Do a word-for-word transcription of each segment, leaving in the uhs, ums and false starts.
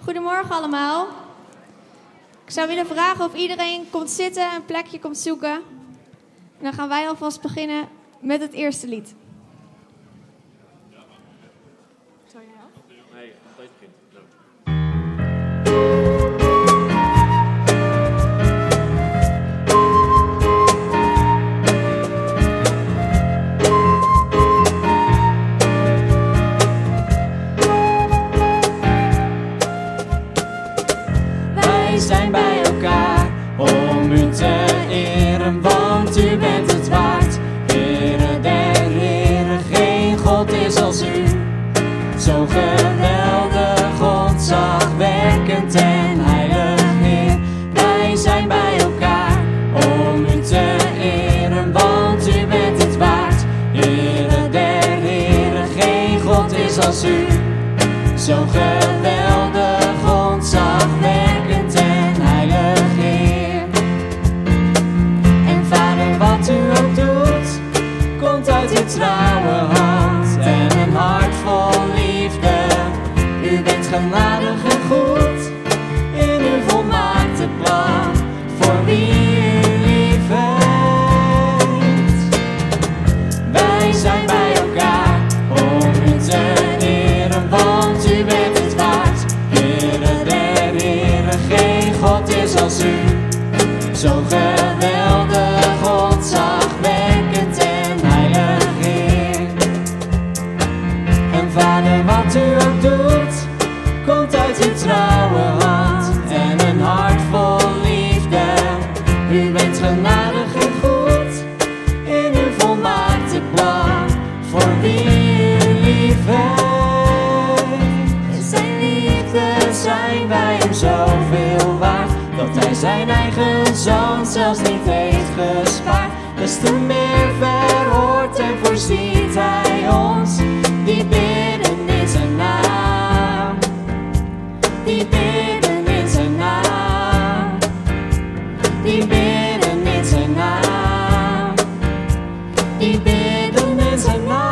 Goedemorgen allemaal. Ik zou willen vragen of iedereen komt zitten, een plekje komt zoeken. En dan gaan wij alvast beginnen met het eerste lied. Wij zijn bij elkaar om u te eren, want u bent het waard. Heere der Heeren, geen God is als u. Zo geweldig, ontzagwekkend en heilig Heer. Wij zijn bij elkaar om u te eren, want u bent het waard. Heere der Heeren, geen God is als u. Zo geweldig, ontzagwekkend en heilig Heer. En Vader, wat u ook doet, komt uit uw trouwe hand en een hart vol liefde. U bent genadig en goed in uw volmaakte plan voor wie u lief heeft. Wij zijn bij elkaar om u te eren, want u bent het waard. Heere der Heeren, geen God is als u. Zo geweldig, ontzagwekkend en heilig Heer. En Vader, wat u ook doet, komt uit uw trouwe hand en een hart vol liefde. U bent genadig en goed in uw volmaakte plan voor wie u lief heeft. In zijn liefde zijn wij hem zoveel waard, dat hij zijn eigen zoon zelfs niet heeft gespaard. Des te meer verhoort en voorziet hij ons, die bidden in zijn naam. Die bidden in zijn naam. Die bidden in zijn naam. Die bidden in zijn naam.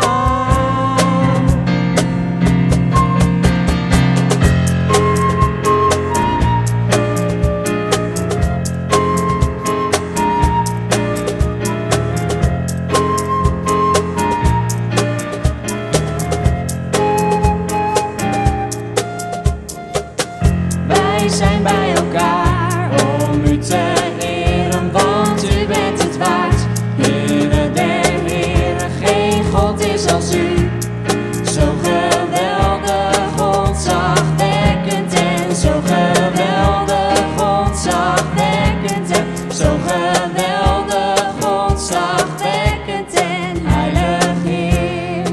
Wij zijn bij elkaar om u te eren, want u bent het waard. Heere der Heeren, geen God is als u. Zo geweldig, ontzagwekkend en zo geweldig, ontzagwekkend en zo geweldig, ontzagwekkend en heilig Heer.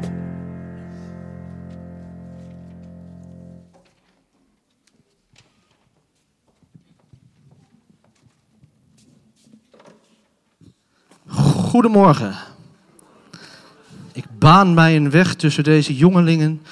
Goedemorgen. Ik baan mij een weg tussen deze jongelingen.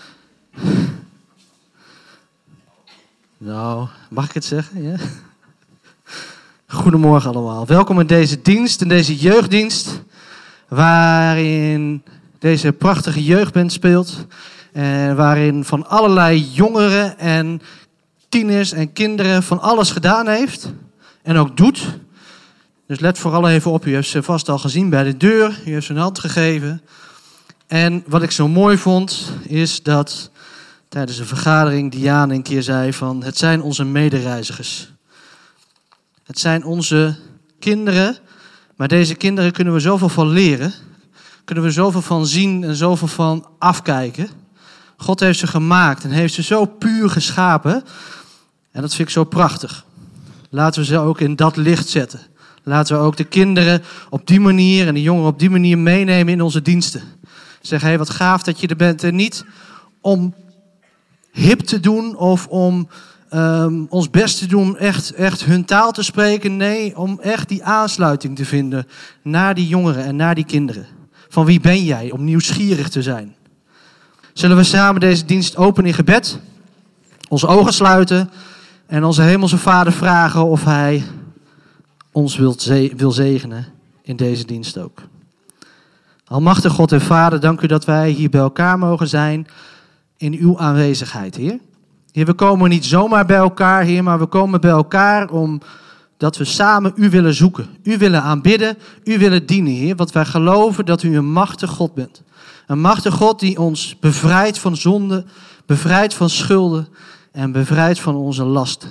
Nou, mag ik het zeggen? Ja? Goedemorgen allemaal. Welkom in deze dienst, in deze jeugddienst, waarin deze prachtige jeugdband speelt. En waarin van allerlei jongeren en tieners en kinderen van alles gedaan heeft. En ook doet. Dus let vooral even op, u heeft ze vast al gezien bij de deur. U heeft ze een hand gegeven. En wat ik zo mooi vond, is dat tijdens een vergadering Diane een keer zei van, het zijn onze medereizigers. Het zijn onze kinderen, maar deze kinderen kunnen we zoveel van leren. Kunnen we zoveel van zien en zoveel van afkijken. God heeft ze gemaakt en heeft ze zo puur geschapen. En dat vind ik zo prachtig. Laten we ze ook in dat licht zetten. Laten we ook de kinderen op die manier en de jongeren op die manier meenemen in onze diensten. Zeg, hé, hey, wat gaaf dat je er bent. En niet om hip te doen of om um, ons best te doen om echt, echt hun taal te spreken. Nee, om echt die aansluiting te vinden naar die jongeren en naar die kinderen. Van wie ben jij? Om nieuwsgierig te zijn. Zullen we samen deze dienst openen in gebed? Onze ogen sluiten en onze hemelse Vader vragen of hij ons wil, ze- wil zegenen in deze dienst ook. Almachtig God en Vader, dank u dat wij hier bij elkaar mogen zijn in uw aanwezigheid, Heer. Heer, we komen niet zomaar bij elkaar, Heer, maar we komen bij elkaar omdat we samen U willen zoeken. U willen aanbidden, U willen dienen, Heer. Want wij geloven dat U een machtig God bent. Een machtig God die ons bevrijdt van zonde, bevrijdt van schulden en bevrijdt van onze lasten.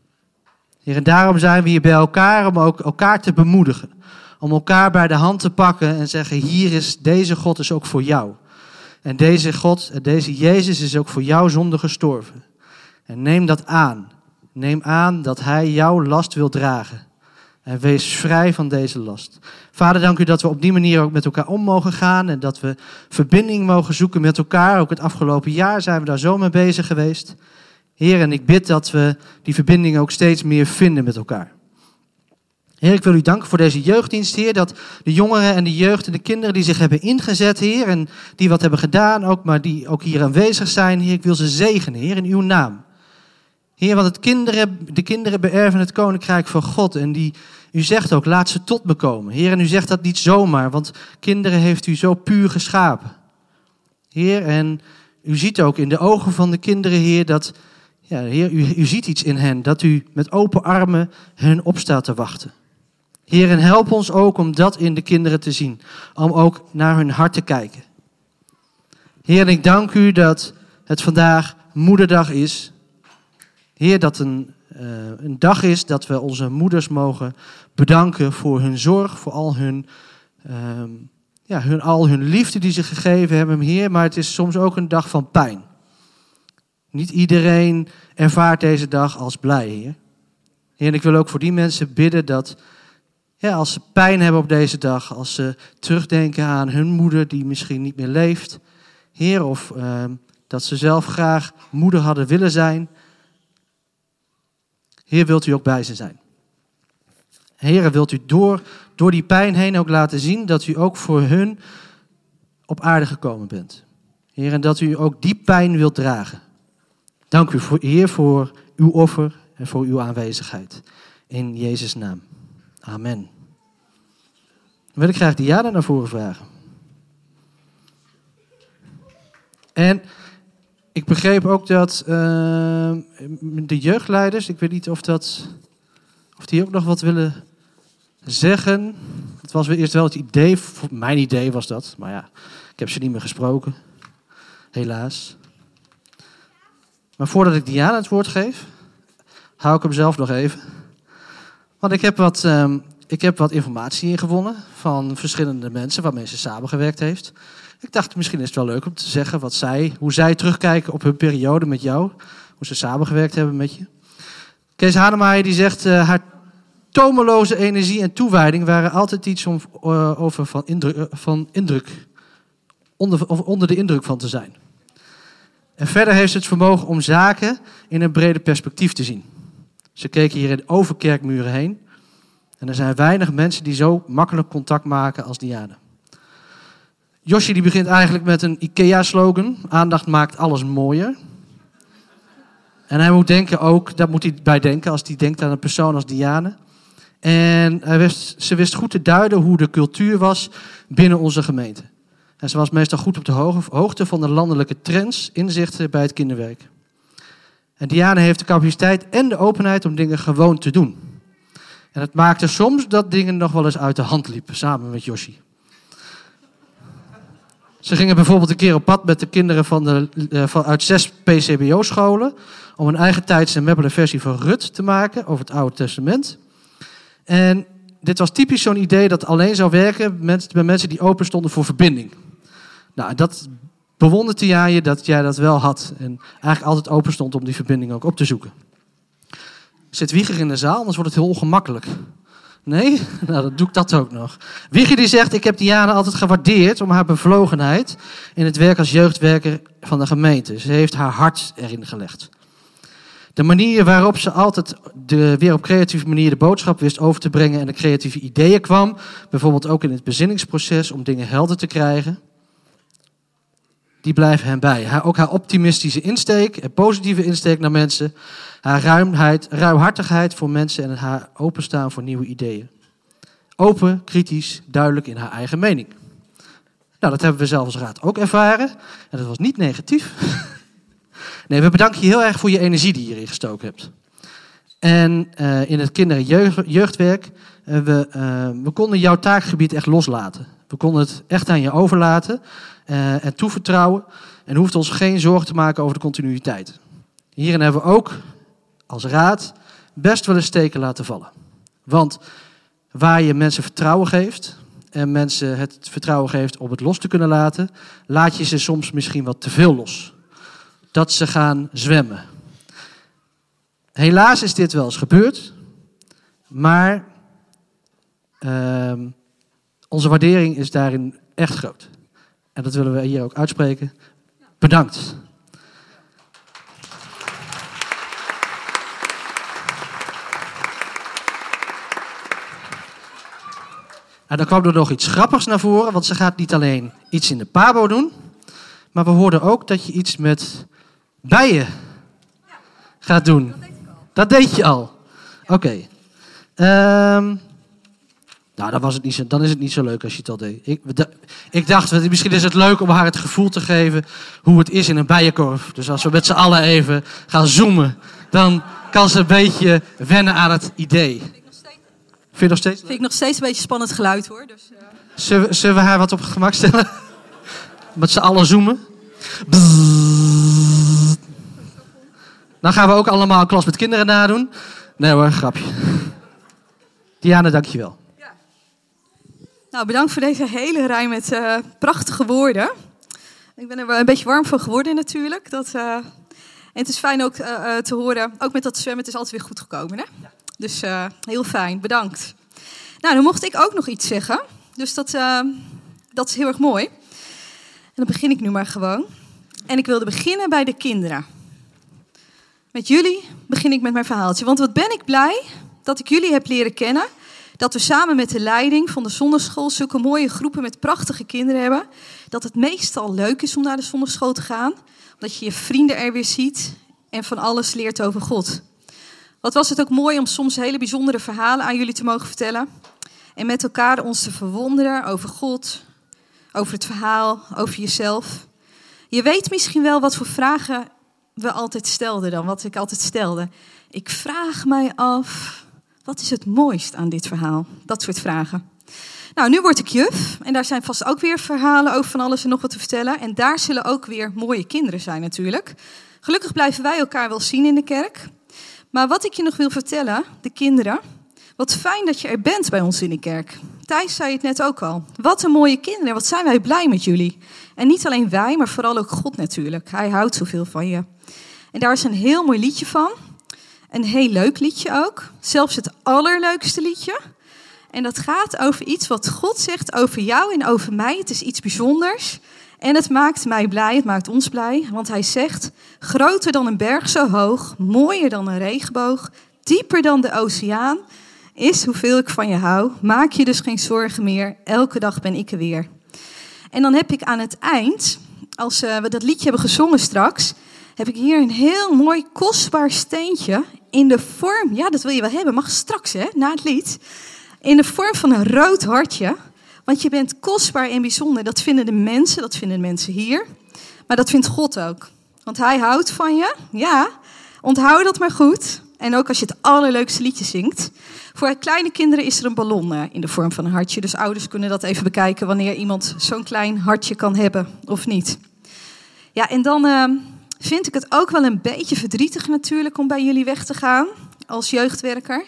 Heer, en daarom zijn we hier bij elkaar om ook elkaar te bemoedigen. Om elkaar bij de hand te pakken en zeggen, hier is, deze God is ook voor jou. En deze God, deze Jezus is ook voor jouw zonde gestorven. En neem dat aan. Neem aan dat Hij jouw last wil dragen. En wees vrij van deze last. Vader, dank U dat we op die manier ook met elkaar om mogen gaan. En dat we verbinding mogen zoeken met elkaar. Ook het afgelopen jaar zijn we daar zo mee bezig geweest. Heer, en ik bid dat we die verbinding ook steeds meer vinden met elkaar. Heer, ik wil U danken voor deze jeugddienst, Heer. Dat de jongeren en de jeugd en de kinderen die zich hebben ingezet, Heer. En die wat hebben gedaan, ook, maar die ook hier aanwezig zijn, Heer. Ik wil ze zegenen, Heer, in Uw naam. Heer, want het kinderen, de kinderen beërven het koninkrijk van God. En die, U zegt ook, laat ze tot me komen. Heer, en U zegt dat niet zomaar, want kinderen heeft U zo puur geschapen. Heer, en U ziet ook in de ogen van de kinderen, Heer, dat, ja, Heer, U, U ziet iets in hen. Dat U met open armen hen op staat te wachten. Heer, en help ons ook om dat in de kinderen te zien. Om ook naar hun hart te kijken. Heer, en ik dank U dat het vandaag Moederdag is. Heer, dat een, uh, een dag is dat we onze moeders mogen bedanken voor hun zorg, voor al hun, uh, ja, hun, al hun liefde die ze gegeven hebben, Heer. Maar het is soms ook een dag van pijn. Niet iedereen ervaart deze dag als blij, Heer. Heer, en ik wil ook voor die mensen bidden dat, ja, als ze pijn hebben op deze dag, als ze terugdenken aan hun moeder die misschien niet meer leeft, Heer, of uh, dat ze zelf graag moeder hadden willen zijn, Heer, wilt U ook bij ze zijn. Heer, wilt U door, door die pijn heen ook laten zien dat U ook voor hun op aarde gekomen bent. Heer, en dat U ook die pijn wilt dragen. Dank U, voor, Heer, voor Uw offer en voor Uw aanwezigheid. In Jezus' naam. Amen. Dan wil ik graag Diana naar voren vragen. En ik begreep ook dat uh, de jeugdleiders, ik weet niet of, dat, of die ook nog wat willen zeggen. Het was eerst wel het idee, mijn idee was dat, maar ja, ik heb ze niet meer gesproken. Helaas. Maar voordat ik Diana het woord geef, hou ik hem zelf nog even. Want ik heb wat, um, ik heb wat informatie ingewonnen van verschillende mensen waarmee ze samengewerkt heeft. Ik dacht, misschien is het wel leuk om te zeggen wat zij, hoe zij terugkijken op hun periode met jou. Hoe ze samengewerkt hebben met je. Kees Hanemaaier die zegt, uh, haar tomeloze energie en toewijding waren altijd iets om uh, over van indruk, uh, van indruk onder, onder de indruk van te zijn. En verder heeft ze het vermogen om zaken in een breder perspectief te zien. Ze keken hier in over kerkmuren heen. En er zijn weinig mensen die zo makkelijk contact maken als Diana. Josje die begint eigenlijk met een IKEA-slogan. Aandacht maakt alles mooier. En hij moet denken ook, daar moet hij bij denken als hij denkt aan een persoon als Diana. En hij wist, ze wist goed te duiden hoe de cultuur was binnen onze gemeente. En ze was meestal goed op de hoogte van de landelijke trends, inzichten bij het kinderwerk. En Diana heeft de capaciteit en de openheid om dingen gewoon te doen. En het maakte soms dat dingen nog wel eens uit de hand liepen, samen met Joshi. Ze gingen bijvoorbeeld een keer op pad met de kinderen van de, uh, van, uit zes P C B O-scholen... om een eigen tijds en mebbele versie van Rut te maken over het Oude Testament. En dit was typisch zo'n idee dat alleen zou werken met, met mensen die open stonden voor verbinding. Nou, dat bewonderde jij je dat jij dat wel had. En eigenlijk altijd open stond om die verbinding ook op te zoeken. Zit Wieger in de zaal, anders wordt het heel ongemakkelijk. Nee? Nou, dan doe ik dat ook nog. Wieger die zegt, ik heb Diana altijd gewaardeerd om haar bevlogenheid in het werk als jeugdwerker van de gemeente. Ze heeft haar hart erin gelegd. De manier waarop ze altijd de, weer op creatieve manier de boodschap wist over te brengen en de creatieve ideeën kwam, bijvoorbeeld ook in het bezinningsproces om dingen helder te krijgen, die blijven hem bij. Haar, ook haar optimistische insteek en positieve insteek naar mensen, haar ruimheid, ruimhartigheid voor mensen en haar openstaan voor nieuwe ideeën. Open, kritisch, duidelijk in haar eigen mening. Nou, dat hebben we zelf als raad ook ervaren. En dat was niet negatief. Nee, we bedanken je heel erg voor je energie die je hierin gestoken hebt. En uh, in het kinder- en jeugd, jeugdwerk, uh, we, uh, we konden jouw taakgebied echt loslaten. We konden het echt aan je overlaten uh, en toevertrouwen. En hoefden ons geen zorgen te maken over de continuïteit. Hierin hebben we ook als raad best wel eens steken laten vallen. Want waar je mensen vertrouwen geeft en mensen het vertrouwen geeft om het los te kunnen laten, laat je ze soms misschien wat te veel los. Dat ze gaan zwemmen. Helaas is dit wel eens gebeurd, maar uh, onze waardering is daarin echt groot. En dat willen we hier ook uitspreken. Bedankt. En dan kwam er nog iets grappigs naar voren, want ze gaat niet alleen iets in de Pabo doen, maar we hoorden ook dat je iets met bijen gaat doen. Dat deed je al. Oké. Okay. Um, nou, dan, was het niet zo, dan is het niet zo leuk als je het al deed. Ik, ik dacht, misschien is het leuk om haar het gevoel te geven hoe het is in een bijenkorf. Dus als we met z'n allen even gaan zoomen, dan kan ze een beetje wennen aan het idee. Vind je nog steeds? Vind ik nog steeds een beetje spannend geluid hoor. Dus, uh... zullen, zullen we haar wat op het gemak stellen? Met z'n allen zoomen. Bzzz. Dan gaan we ook allemaal een klas met kinderen nadoen. Nee hoor, grapje. Diana, dankjewel. Ja. Nou, bedankt voor deze hele rij met uh, prachtige woorden. Ik ben er wel een beetje warm van geworden natuurlijk. Dat, uh... En het is fijn ook uh, uh, te horen, ook met dat zwemmen, het is altijd weer goed gekomen. Hè? Ja. Dus uh, heel fijn, bedankt. Nou, dan mocht ik ook nog iets zeggen. Dus dat, uh, dat is heel erg mooi. En dan begin ik nu maar gewoon. En ik wilde beginnen bij de kinderen. Met jullie begin ik met mijn verhaaltje. Want wat ben ik blij dat ik jullie heb leren kennen. Dat we samen met de leiding van de zondagschool zulke mooie groepen met prachtige kinderen hebben. Dat het meestal leuk is om naar de zondagschool te gaan. Omdat je je vrienden er weer ziet en van alles leert over God. Wat was het ook mooi om soms hele bijzondere verhalen aan jullie te mogen vertellen. En met elkaar ons te verwonderen over God, over het verhaal, over jezelf. Je weet misschien wel wat voor vragen we altijd stelden dan, wat ik altijd stelde. Ik vraag mij af, wat is het mooist aan dit verhaal? Dat soort vragen. Nou, nu word ik juf en daar zijn vast ook weer verhalen over van alles en nog wat te vertellen. En daar zullen ook weer mooie kinderen zijn natuurlijk. Gelukkig blijven wij elkaar wel zien in de kerk. Maar wat ik je nog wil vertellen, de kinderen, wat fijn dat je er bent bij ons in de kerk. Thijs zei het net ook al. Wat een mooie kinderen, wat zijn wij blij met jullie. En niet alleen wij, maar vooral ook God natuurlijk. Hij houdt zoveel van je. En daar is een heel mooi liedje van. Een heel leuk liedje ook. Zelfs het allerleukste liedje. En dat gaat over iets wat God zegt over jou en over mij. Het is iets bijzonders. En het maakt mij blij, het maakt ons blij. Want hij zegt, groter dan een berg zo hoog, mooier dan een regenboog, dieper dan de oceaan, is hoeveel ik van je hou. Maak je dus geen zorgen meer, elke dag ben ik er weer. En dan heb ik aan het eind, als uh, we dat liedje hebben gezongen straks, heb ik hier een heel mooi kostbaar steentje in de vorm, ja dat wil je wel hebben, mag straks hè, na het lied, in de vorm van een rood hartje. Want je bent kostbaar en bijzonder. Dat vinden de mensen, dat vinden de mensen hier. Maar dat vindt God ook. Want hij houdt van je. Ja, onthoud dat maar goed. En ook als je het allerleukste liedje zingt. Voor kleine kinderen is er een ballon in de vorm van een hartje. Dus ouders kunnen dat even bekijken wanneer iemand zo'n klein hartje kan hebben of niet. Ja, en dan uh, vind ik het ook wel een beetje verdrietig natuurlijk om bij jullie weg te gaan als jeugdwerker.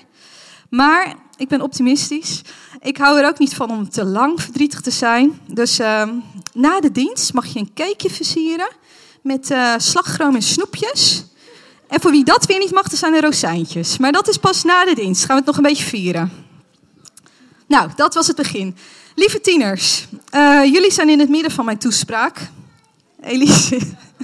Maar ik ben optimistisch. Ik hou er ook niet van om te lang verdrietig te zijn. Dus uh, na de dienst mag je een cakeje versieren met uh, slagroom en snoepjes. En voor wie dat weer niet mag, dan zijn er rozijntjes. Maar dat is pas na de dienst. Gaan we het nog een beetje vieren. Nou, dat was het begin. Lieve tieners, uh, jullie zijn in het midden van mijn toespraak. Elise,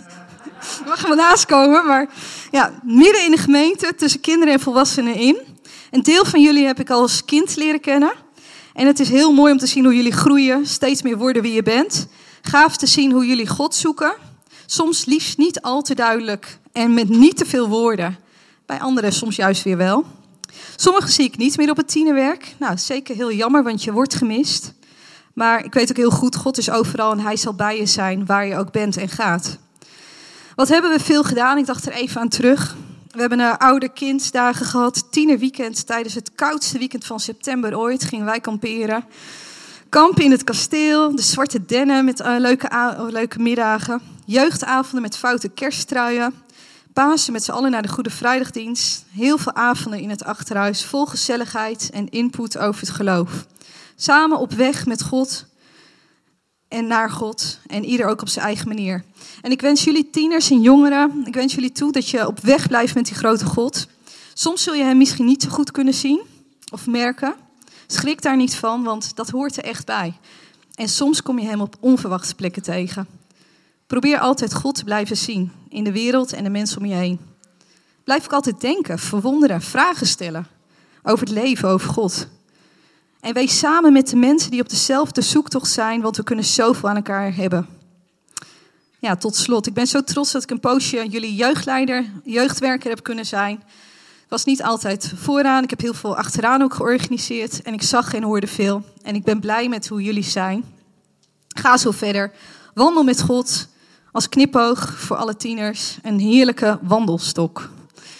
je mag er wel naast komen. Maar ja, midden in de gemeente, tussen kinderen en volwassenen in. Een deel van jullie heb ik al als kind leren kennen. En het is heel mooi om te zien hoe jullie groeien, steeds meer worden wie je bent. Gaaf te zien hoe jullie God zoeken. Soms liefst niet al te duidelijk en met niet te veel woorden. Bij anderen soms juist weer wel. Sommigen zie ik niet meer op het tienerwerk. Nou, zeker heel jammer, want je wordt gemist. Maar ik weet ook heel goed, God is overal en hij zal bij je zijn waar je ook bent en gaat. Wat hebben we veel gedaan? Ik dacht er even aan terug. We hebben een oude kinddagen gehad, tienerweekend. Tijdens het koudste weekend van september ooit gingen wij kamperen. Kampen in het kasteel, de Zwarte Dennen met uh, leuke, a- leuke middagen. Jeugdavonden met foute kersttruien. Pasen met z'n allen naar de Goede Vrijdagdienst. Heel veel avonden in het achterhuis, vol gezelligheid en input over het geloof. Samen op weg met God en naar God. En ieder ook op zijn eigen manier. En ik wens jullie tieners en jongeren, ik wens jullie toe dat je op weg blijft met die grote God. Soms zul je hem misschien niet zo goed kunnen zien of merken. Schrik daar niet van, want dat hoort er echt bij. En soms kom je hem op onverwachte plekken tegen. Probeer altijd God te blijven zien in de wereld en de mensen om je heen. Blijf ook altijd denken, verwonderen, vragen stellen over het leven, over God. En wees samen met de mensen die op dezelfde zoektocht zijn, want we kunnen zoveel aan elkaar hebben. Ja, tot slot. Ik ben zo trots dat ik een poosje jullie jeugdleider, jeugdwerker heb kunnen zijn. Ik was niet altijd vooraan, ik heb heel veel achteraan ook georganiseerd. En ik zag en hoorde veel. En ik ben blij met hoe jullie zijn. Ga zo verder. Wandel met God. Als knipoog voor alle tieners. Een heerlijke wandelstok.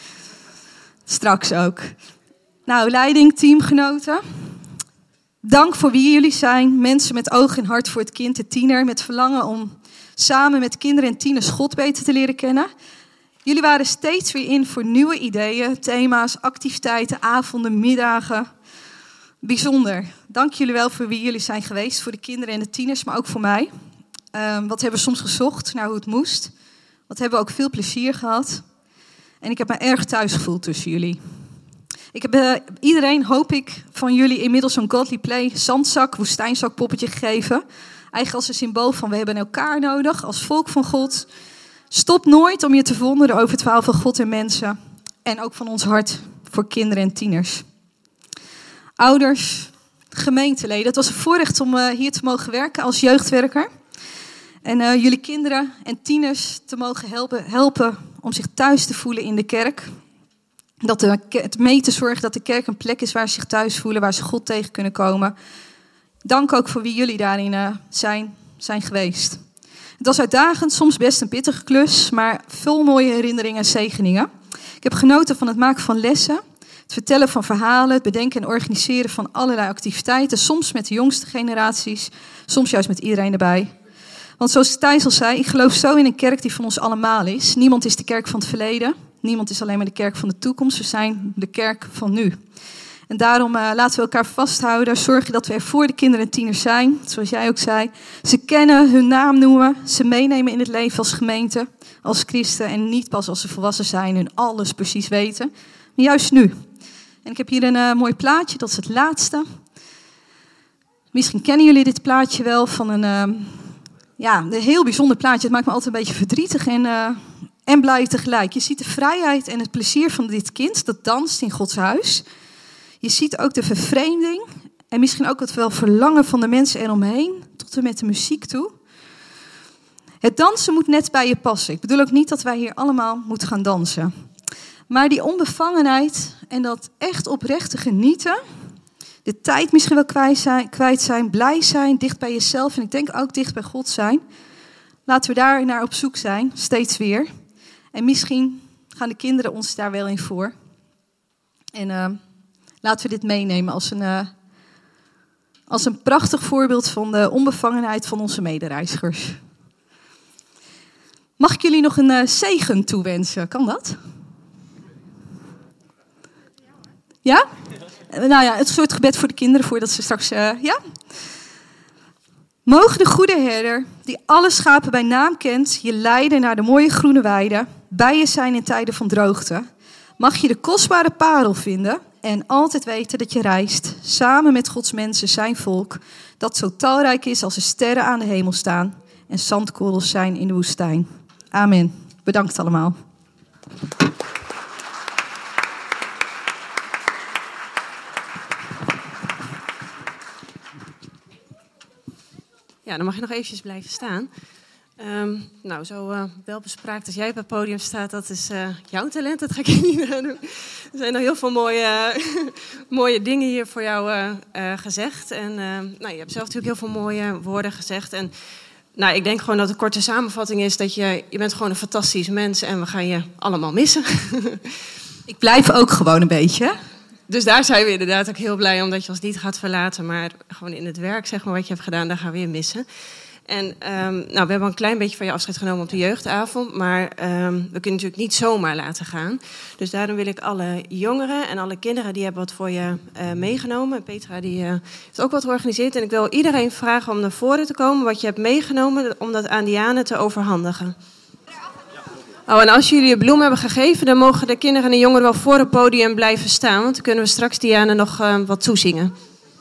Straks ook. Nou, leiding, teamgenoten. Dank voor wie jullie zijn. Mensen met oog en hart voor het kind, de tiener. Met verlangen om samen met kinderen en tieners God beter te leren kennen. Jullie waren steeds weer in voor nieuwe ideeën, thema's, activiteiten, avonden, middagen. Bijzonder. Dank jullie wel voor wie jullie zijn geweest. Voor de kinderen en de tieners, maar ook voor mij. Um, wat hebben we soms gezocht naar hoe het moest. Wat hebben we ook veel plezier gehad. En ik heb me erg thuis gevoeld tussen jullie. Ik heb uh, iedereen, hoop ik, van jullie inmiddels een Godly Play zandzak, woestijnzak poppetje gegeven. Eigenlijk als een symbool van we hebben elkaar nodig als volk van God. Stop nooit om je te verwonderen over het verhaal van God en mensen. En ook van ons hart voor kinderen en tieners. Ouders, gemeenteleden. Het was een voorrecht om uh, hier te mogen werken als jeugdwerker. En uh, jullie kinderen en tieners te mogen helpen, helpen om zich thuis te voelen in de kerk. Dat de, het mee te zorgen dat de kerk een plek is waar ze zich thuis voelen, waar ze God tegen kunnen komen. Dank ook voor wie jullie daarin uh, zijn, zijn geweest. Het was uitdagend, soms best een pittige klus, maar vol mooie herinneringen en zegeningen. Ik heb genoten van het maken van lessen, het vertellen van verhalen, het bedenken en organiseren van allerlei activiteiten. Soms met de jongste generaties, soms juist met iedereen erbij. Want zoals Thijs al zei, ik geloof zo in een kerk die van ons allemaal is. Niemand is de kerk van het verleden, niemand is alleen maar de kerk van de toekomst. We zijn de kerk van nu. En daarom uh, laten we elkaar vasthouden. Zorgen dat we er voor de kinderen en tieners zijn. Zoals jij ook zei. Ze kennen, hun naam noemen. Ze meenemen in het leven als gemeente. Als christen. En niet pas als ze volwassen zijn en alles precies weten. Maar juist nu. En ik heb hier een uh, mooi plaatje. Dat is het laatste. Misschien kennen jullie dit plaatje wel. Van een, uh, ja, een heel bijzonder plaatje. Het maakt me altijd een beetje verdrietig en, uh, en blij tegelijk. Je ziet de vrijheid en het plezier van dit kind. Dat danst in Gods huis. Je ziet ook de vervreemding en misschien ook het wel verlangen van de mensen eromheen, tot en met de muziek toe. Het dansen moet net bij je passen. Ik bedoel ook niet dat wij hier allemaal moeten gaan dansen. Maar die onbevangenheid en dat echt oprechte genieten, de tijd misschien wel kwijt zijn, kwijt zijn, blij zijn, dicht bij jezelf en ik denk ook dicht bij God zijn. Laten we daar naar op zoek zijn, steeds weer. En misschien gaan de kinderen ons daar wel in voor. En Uh, Laten we dit meenemen als een, uh, als een prachtig voorbeeld van de onbevangenheid van onze medereizigers. Mag ik jullie nog een uh, zegen toewensen? Kan dat? Ja? Uh, nou ja, het soort gebed voor de kinderen voordat ze straks... Uh, ja? Mogen de goede herder, die alle schapen bij naam kent, je leiden naar de mooie groene weide, bij je zijn in tijden van droogte. Mag je de kostbare parel vinden en altijd weten dat je reist, samen met Gods mensen, zijn volk, dat zo talrijk is als de sterren aan de hemel staan en zandkorrels zijn in de woestijn. Amen. Bedankt allemaal. Ja, dan mag je nog eventjes blijven staan. Um, nou, zo uh, wel bespraakt als jij op het podium staat, dat is uh, jouw talent. Dat ga ik je niet uh, doen. Er zijn nog heel veel mooie, uh, mooie dingen hier voor jou uh, uh, gezegd. En uh, nou, je hebt zelf natuurlijk heel veel mooie woorden gezegd. En Nou, ik denk gewoon dat de korte samenvatting is dat je... je bent gewoon een fantastisch mens en we gaan je allemaal missen. Ik blijf ook gewoon een beetje. Dus daar zijn we inderdaad ook heel blij omdat je ons niet gaat verlaten. Maar gewoon in het werk, zeg maar, wat je hebt gedaan, daar gaan we je missen. En um, nou, we hebben een klein beetje van je afscheid genomen op de jeugdavond. Maar um, we kunnen natuurlijk niet zomaar laten gaan. Dus daarom wil ik alle jongeren en alle kinderen, die hebben wat voor je uh, meegenomen. Petra die, uh, heeft ook wat georganiseerd. En ik wil iedereen vragen om naar voren te komen wat je hebt meegenomen, om dat aan Diane te overhandigen. Oh, en als jullie je bloem hebben gegeven, dan mogen de kinderen en de jongeren wel voor het podium blijven staan. Want dan kunnen we straks Diane nog uh, wat toezingen.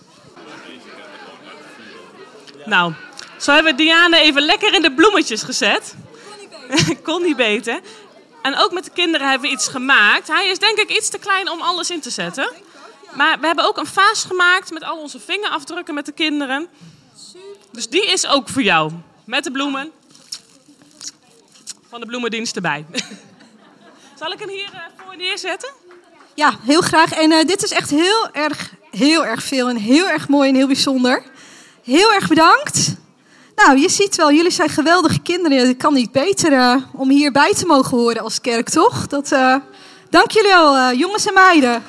Nou, zo hebben we Diane even lekker in de bloemetjes gezet. Kon niet beter. Kon niet beter. En ook met de kinderen hebben we iets gemaakt. Hij is denk ik iets te klein om alles in te zetten. Maar we hebben ook een vaas gemaakt met al onze vingerafdrukken met de kinderen. Dus die is ook voor jou. Met de bloemen. Van de bloemendienst erbij. Zal ik hem hier uh, voor neerzetten? Ja, heel graag. En uh, dit is echt heel erg, heel erg veel en heel erg mooi en heel bijzonder. Heel erg bedankt. Nou, je ziet wel, jullie zijn geweldige kinderen. Het kan niet beter uh, om hierbij te mogen horen als kerk, toch? Dat, uh, dank jullie wel, uh, jongens en meiden.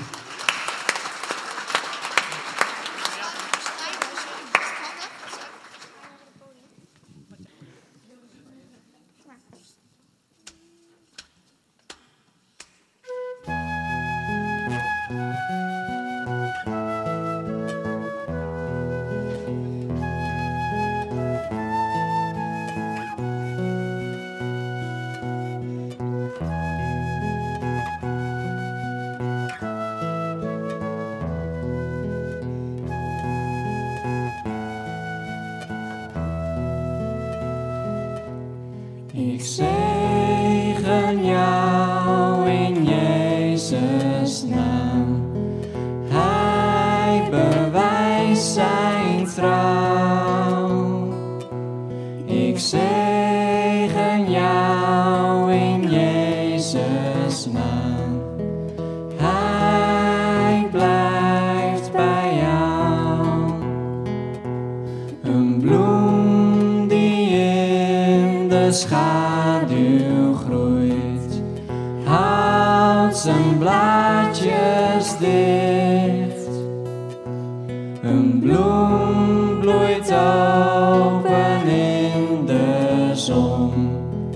Ik zegen jou in Jezus' naam. Hij bewijst zijn trouw. Ik zegen jou in Jezus' naam. Hij blijft bij jou. Een bloem die in de schaduw groeit, houdt zijn blaadjes dicht. Een bloem bloeit open in de zon,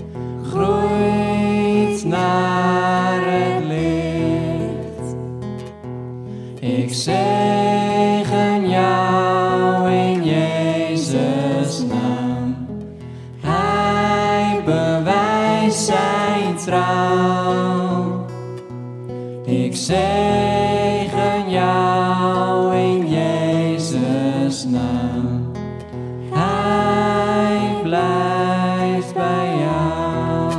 groeit naar het licht. Ik zegen jou in Jezus' naam. Hij bewijst zijn trouw. Ik zegen jou in Jezus' naam. Hij blijft bij jou.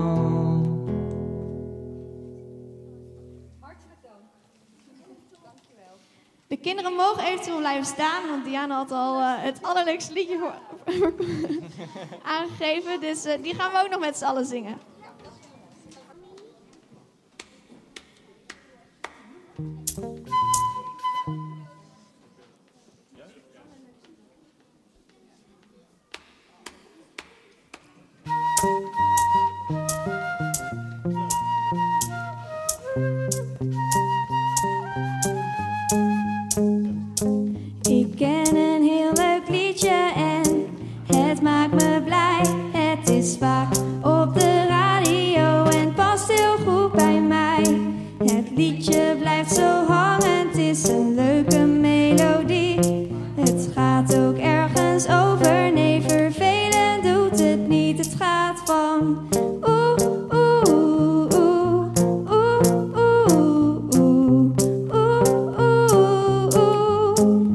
De kinderen mogen eventueel blijven staan, want Diana had al uh, het allerleukste liedje voor, aangegeven. Dus uh, die gaan we ook nog met z'n allen zingen. Ik ken een heel leuk liedje en het maakt me blij. Het is vaak op de radio en past heel goed bij mij. Het liedje blijft zo hangen, het is een leuke melodie. Het gaat ook ergens over, nee vervelend doet het niet. Het gaat van oeh, oeh, oeh, oeh, oeh, oeh, oeh, oeh, oeh.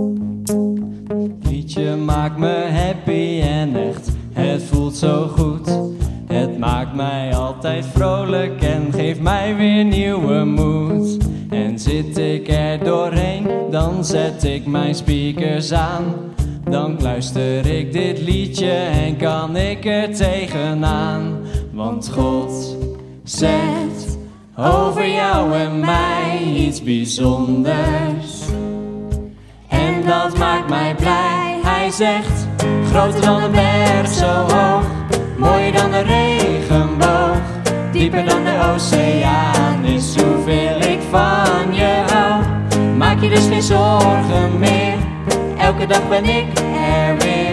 Liedje maakt me happy en echt, het voelt zo goed. Het maakt mij altijd vrolijk en geeft mij weer nieuwe moed. En zit ik er doorheen, dan zet ik mijn speakers aan. Dan luister ik dit liedje en kan ik er tegenaan. Want God zegt over jou en mij iets bijzonders. En dat maakt mij blij, hij Hij zegt, groter dan een berg, zo hoog, mooier dan de regenboog, dieper dan de oceaan is hoeveel ik van je hou. Maak je dus geen zorgen meer, elke dag ben ik er weer.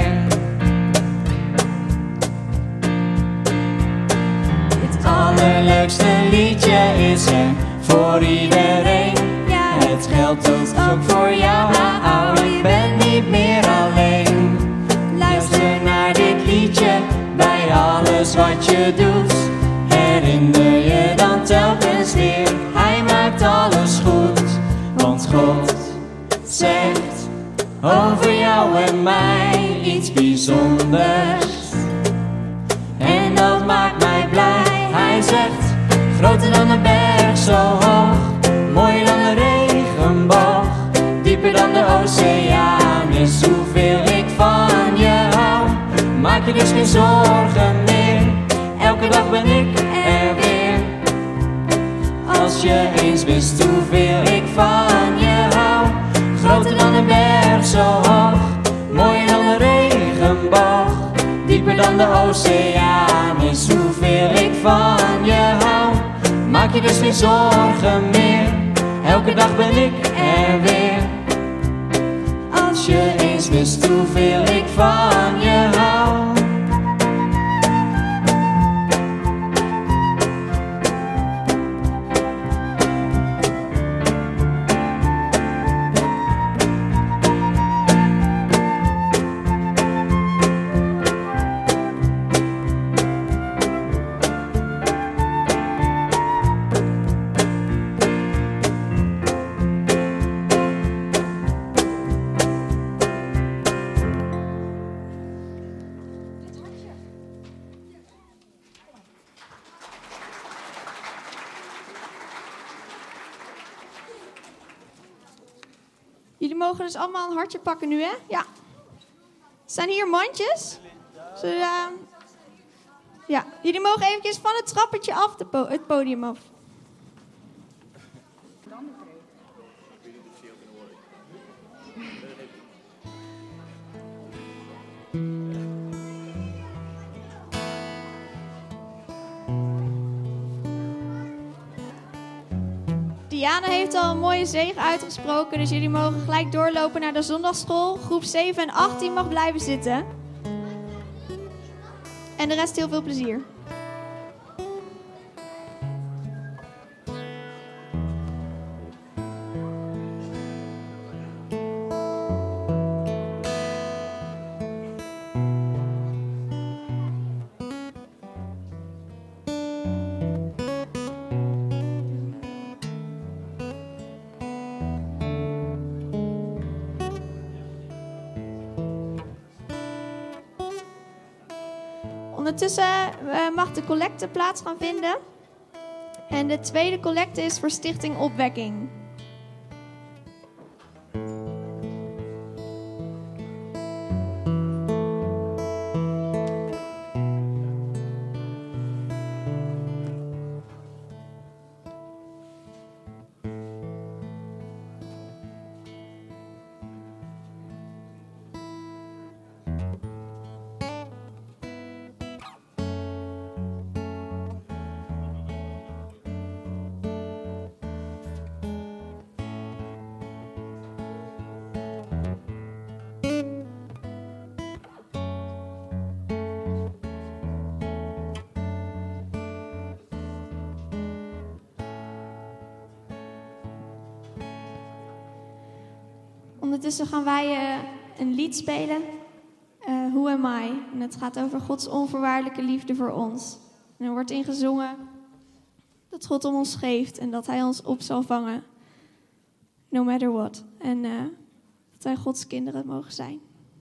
Het allerleukste liedje is er voor iedereen. Het geldt dus ook voor jou, ik ben niet meer alleen. Luister naar dit liedje, bij alles wat je doet. Herinner je dan telkens weer, hij maakt alles goed. Want God zegt over jou en mij iets bijzonders. En dat maakt mij blij. Hij zegt, groter dan een berg, zo hoog, mooier dan de regenboog, dieper dan de oceaan is hoeveel ik van je hou. Maak je dus geen zorgen meer, elke dag ben ik er weer. Als je eens wist hoeveel ik van je hou. Groter dan een berg, zo hoog, mooier dan de regenboog, dieper dan de oceaan is hoeveel ik van je hou. Maak je dus geen zorgen meer, elke dag ben ik er weer. Als je eens wist hoeveel ik van je hou. Jullie mogen dus allemaal een hartje pakken nu, hè? Ja. Zijn hier mandjes? Zullen we, uh... Ja, jullie mogen eventjes van het trappetje af, de po- het podium af. Diana heeft al een mooie zegen uitgesproken, dus jullie mogen gelijk doorlopen naar de zondagsschool. Groep zeven en achttien mag blijven zitten. En de rest heel veel plezier. Ondertussen uh, mag de collecte plaats gaan vinden. En de tweede collecte is voor Stichting Opwekking. Ondertussen gaan wij uh, een lied spelen, uh, Who Am I? En het gaat over Gods onvoorwaardelijke liefde voor ons. En er wordt ingezongen dat God om ons geeft en dat Hij ons op zal vangen, no matter what. En uh, dat wij Gods kinderen mogen zijn.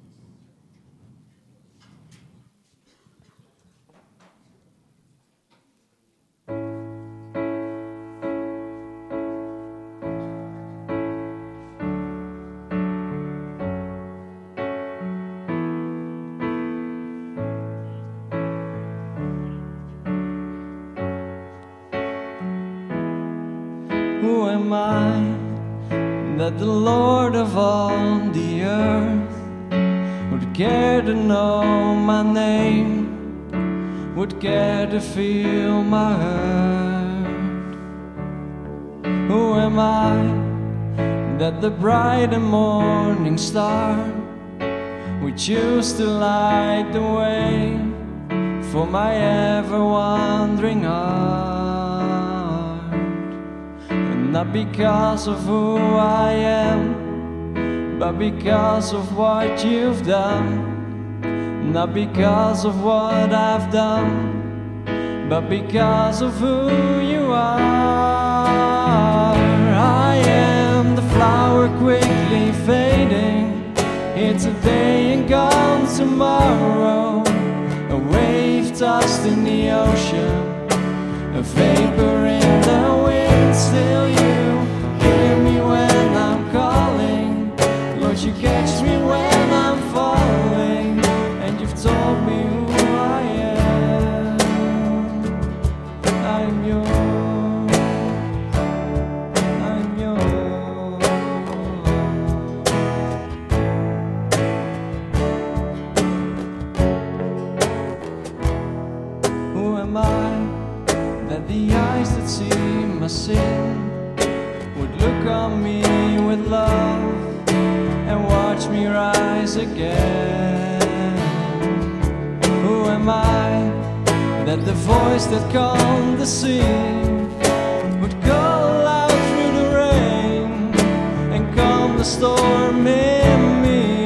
Who am I that the Lord of all the earth would care to know my name, would care to feel my hurt. Who am I that the bright and morning star would choose to light the way for my ever-wandering heart? And not because of who I am, but because of what you've done. Not because of what I've done, but because of who you are. I am the flower quickly fading, here today and gone tomorrow. A wave tossed in the ocean, a vapor in the wind. Still you hear me when I'm calling, Lord, you catch me when I'm falling, and you've told me who I am. I'm yours, I'm yours. Who am I that the eyes that see my sin would look on me with love and watch me rise again? Who am I that the voice that calmed the sea would call out through the rain and calm the storm in me?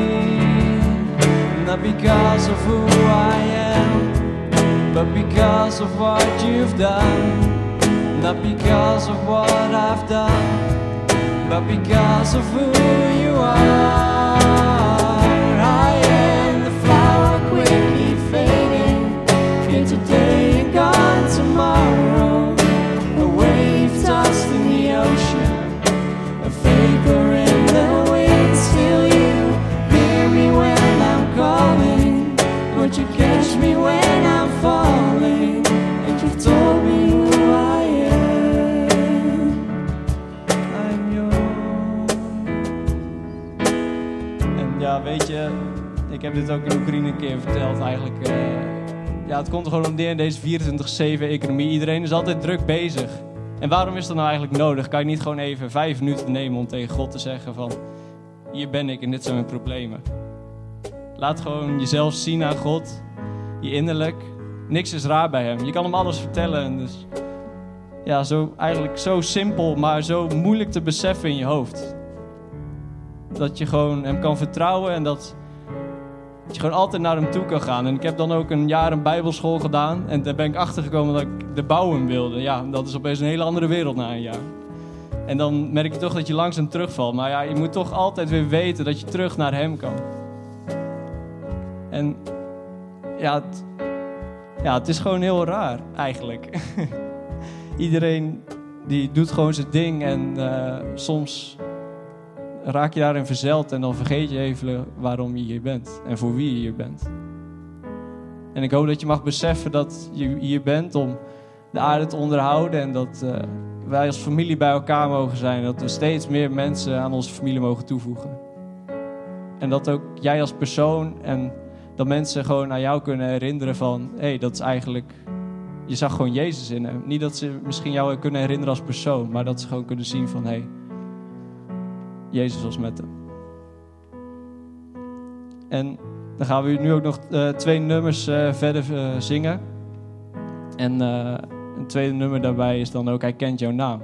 Not because of who I am, but because of what you've done. Not because of what I've done, but because of who you are. I am the flower quickly fading, here today and gone tomorrow. A wave tossed in the ocean, a vapor in the wind. Still you hear me when I'm calling, Lord, you catch me when I'm falling, and you've told me who I am. Ja, weet je, ik heb dit ook in Oekraïne een keer verteld eigenlijk. Uh, ja, het komt er gewoon om neer in deze vierentwintig zeven economie. Iedereen is altijd druk bezig. En waarom is dat nou eigenlijk nodig? Kan je niet gewoon even vijf minuten nemen om tegen God te zeggen van, hier ben ik en dit zijn mijn problemen. Laat gewoon jezelf zien aan God, je innerlijk. Niks is raar bij hem. Je kan hem alles vertellen. En dus, ja, zo, eigenlijk zo simpel, maar zo moeilijk te beseffen in je hoofd. Dat je gewoon hem kan vertrouwen en dat, dat je gewoon altijd naar hem toe kan gaan. En ik heb dan ook een jaar een bijbelschool gedaan. En daar ben ik achtergekomen dat ik de bouwen wilde. Ja, dat is opeens een hele andere wereld na een jaar. En dan merk je toch dat je langzaam terugvalt. Maar ja, je moet toch altijd weer weten dat je terug naar hem kan. En ja, het, ja, het is gewoon heel raar eigenlijk. Iedereen die doet gewoon zijn ding en uh, soms raak je daarin verzeild en dan vergeet je even waarom je hier bent en voor wie je hier bent. En ik hoop dat je mag beseffen dat je hier bent om de aarde te onderhouden en dat uh, wij als familie bij elkaar mogen zijn. Dat we steeds meer mensen aan onze familie mogen toevoegen. En dat ook jij als persoon en dat mensen gewoon aan jou kunnen herinneren van, hé, hey, dat is eigenlijk, je zag gewoon Jezus in hem. Niet dat ze misschien jou kunnen herinneren als persoon, maar dat ze gewoon kunnen zien van, hé, hey, Jezus was met hem. En dan gaan we nu ook nog uh, twee nummers uh, verder uh, zingen. En uh, een tweede nummer daarbij is dan ook Hij kent jouw naam.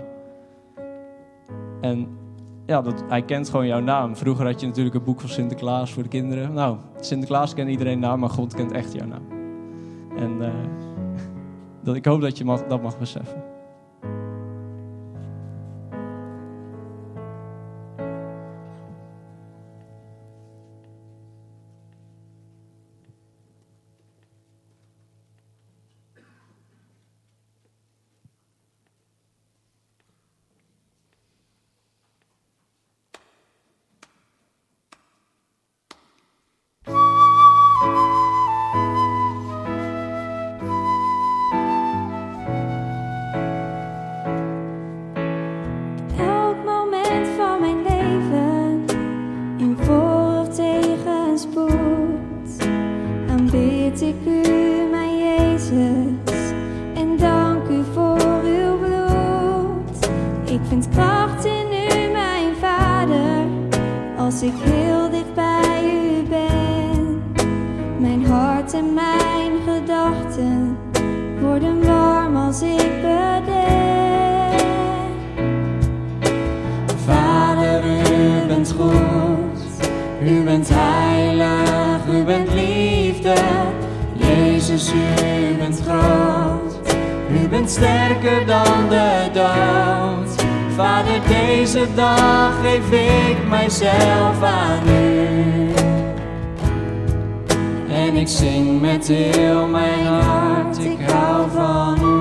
En ja, dat, hij kent gewoon jouw naam. Vroeger had je natuurlijk een boek van Sinterklaas voor de kinderen. Nou, Sinterklaas kent iedereen naam, maar God kent echt jouw naam. En uh, dat, ik hoop dat je mag, dat mag beseffen. ik u, mijn Jezus, en dank u voor uw bloed. Ik vind kracht in u, mijn Vader, als ik heel dicht bij u ben. Mijn hart en mijn gedachten worden warm als ik bedenk. Vader, u bent goed, u bent heilig, u bent liefde. Jezus, u bent groot, u bent sterker dan de dood. Vader, deze dag geef ik mijzelf aan u. En ik zing met heel mijn hart, ik hou van u.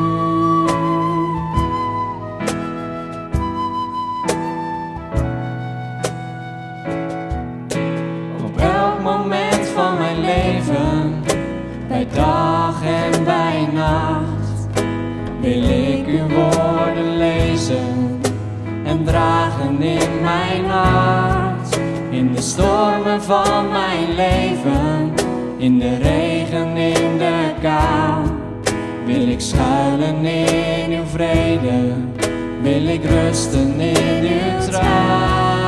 Op elk moment van mijn leven, bij dag en bij nacht, wil ik uw woorden lezen en dragen in mijn hart. In de stormen van mijn leven, in de regen, in de kou, wil ik schuilen in uw vrede, wil ik rusten in uw trouw.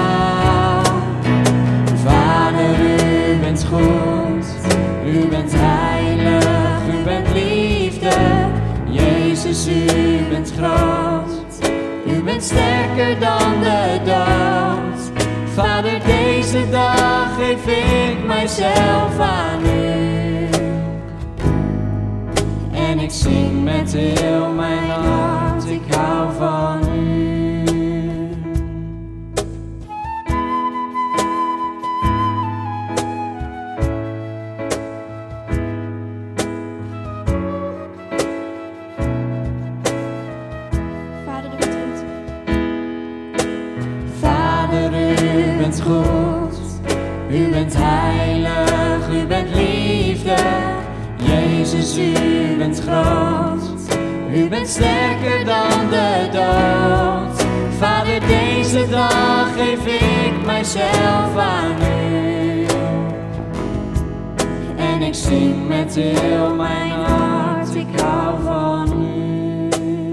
Vader, u bent goed, u bent heilig, u bent liefde. Jezus, u bent groot, u bent sterker dan de dood. Vader, deze dag geef ik mijzelf aan u. En ik zing met heel mijn hart, ik hou van u. U bent goed, u bent heilig, u bent liefde. Jezus, u bent groot, u bent sterker dan de dood. Vader, deze dag geef ik mijzelf aan u. En ik zing met heel mijn hart, ik hou van u.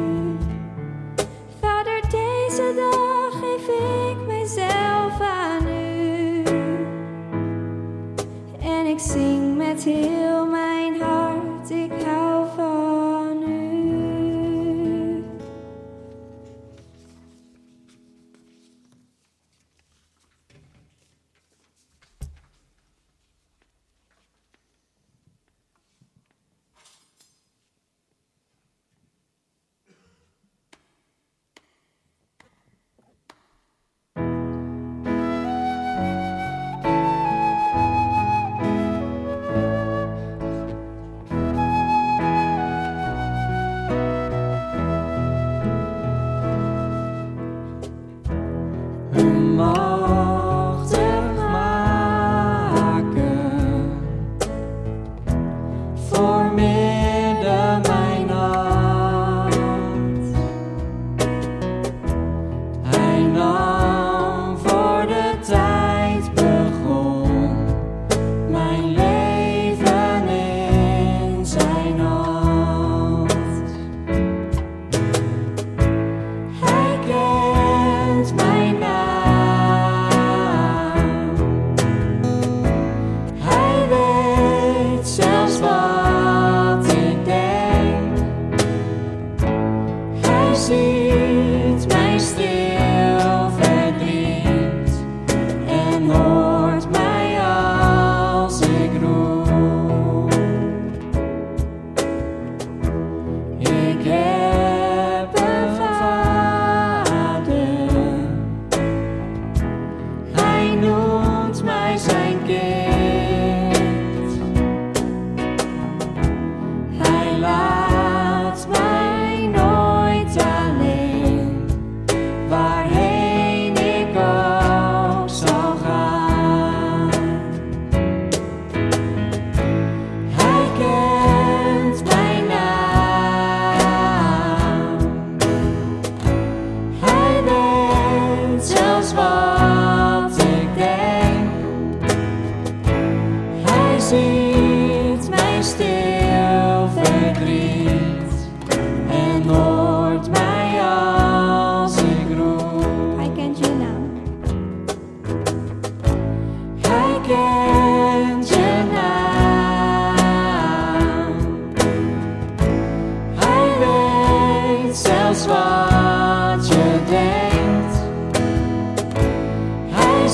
Vader, deze dag geef ik mijzelf aan u. En ik zing met heel mijn hart, ik hou van u.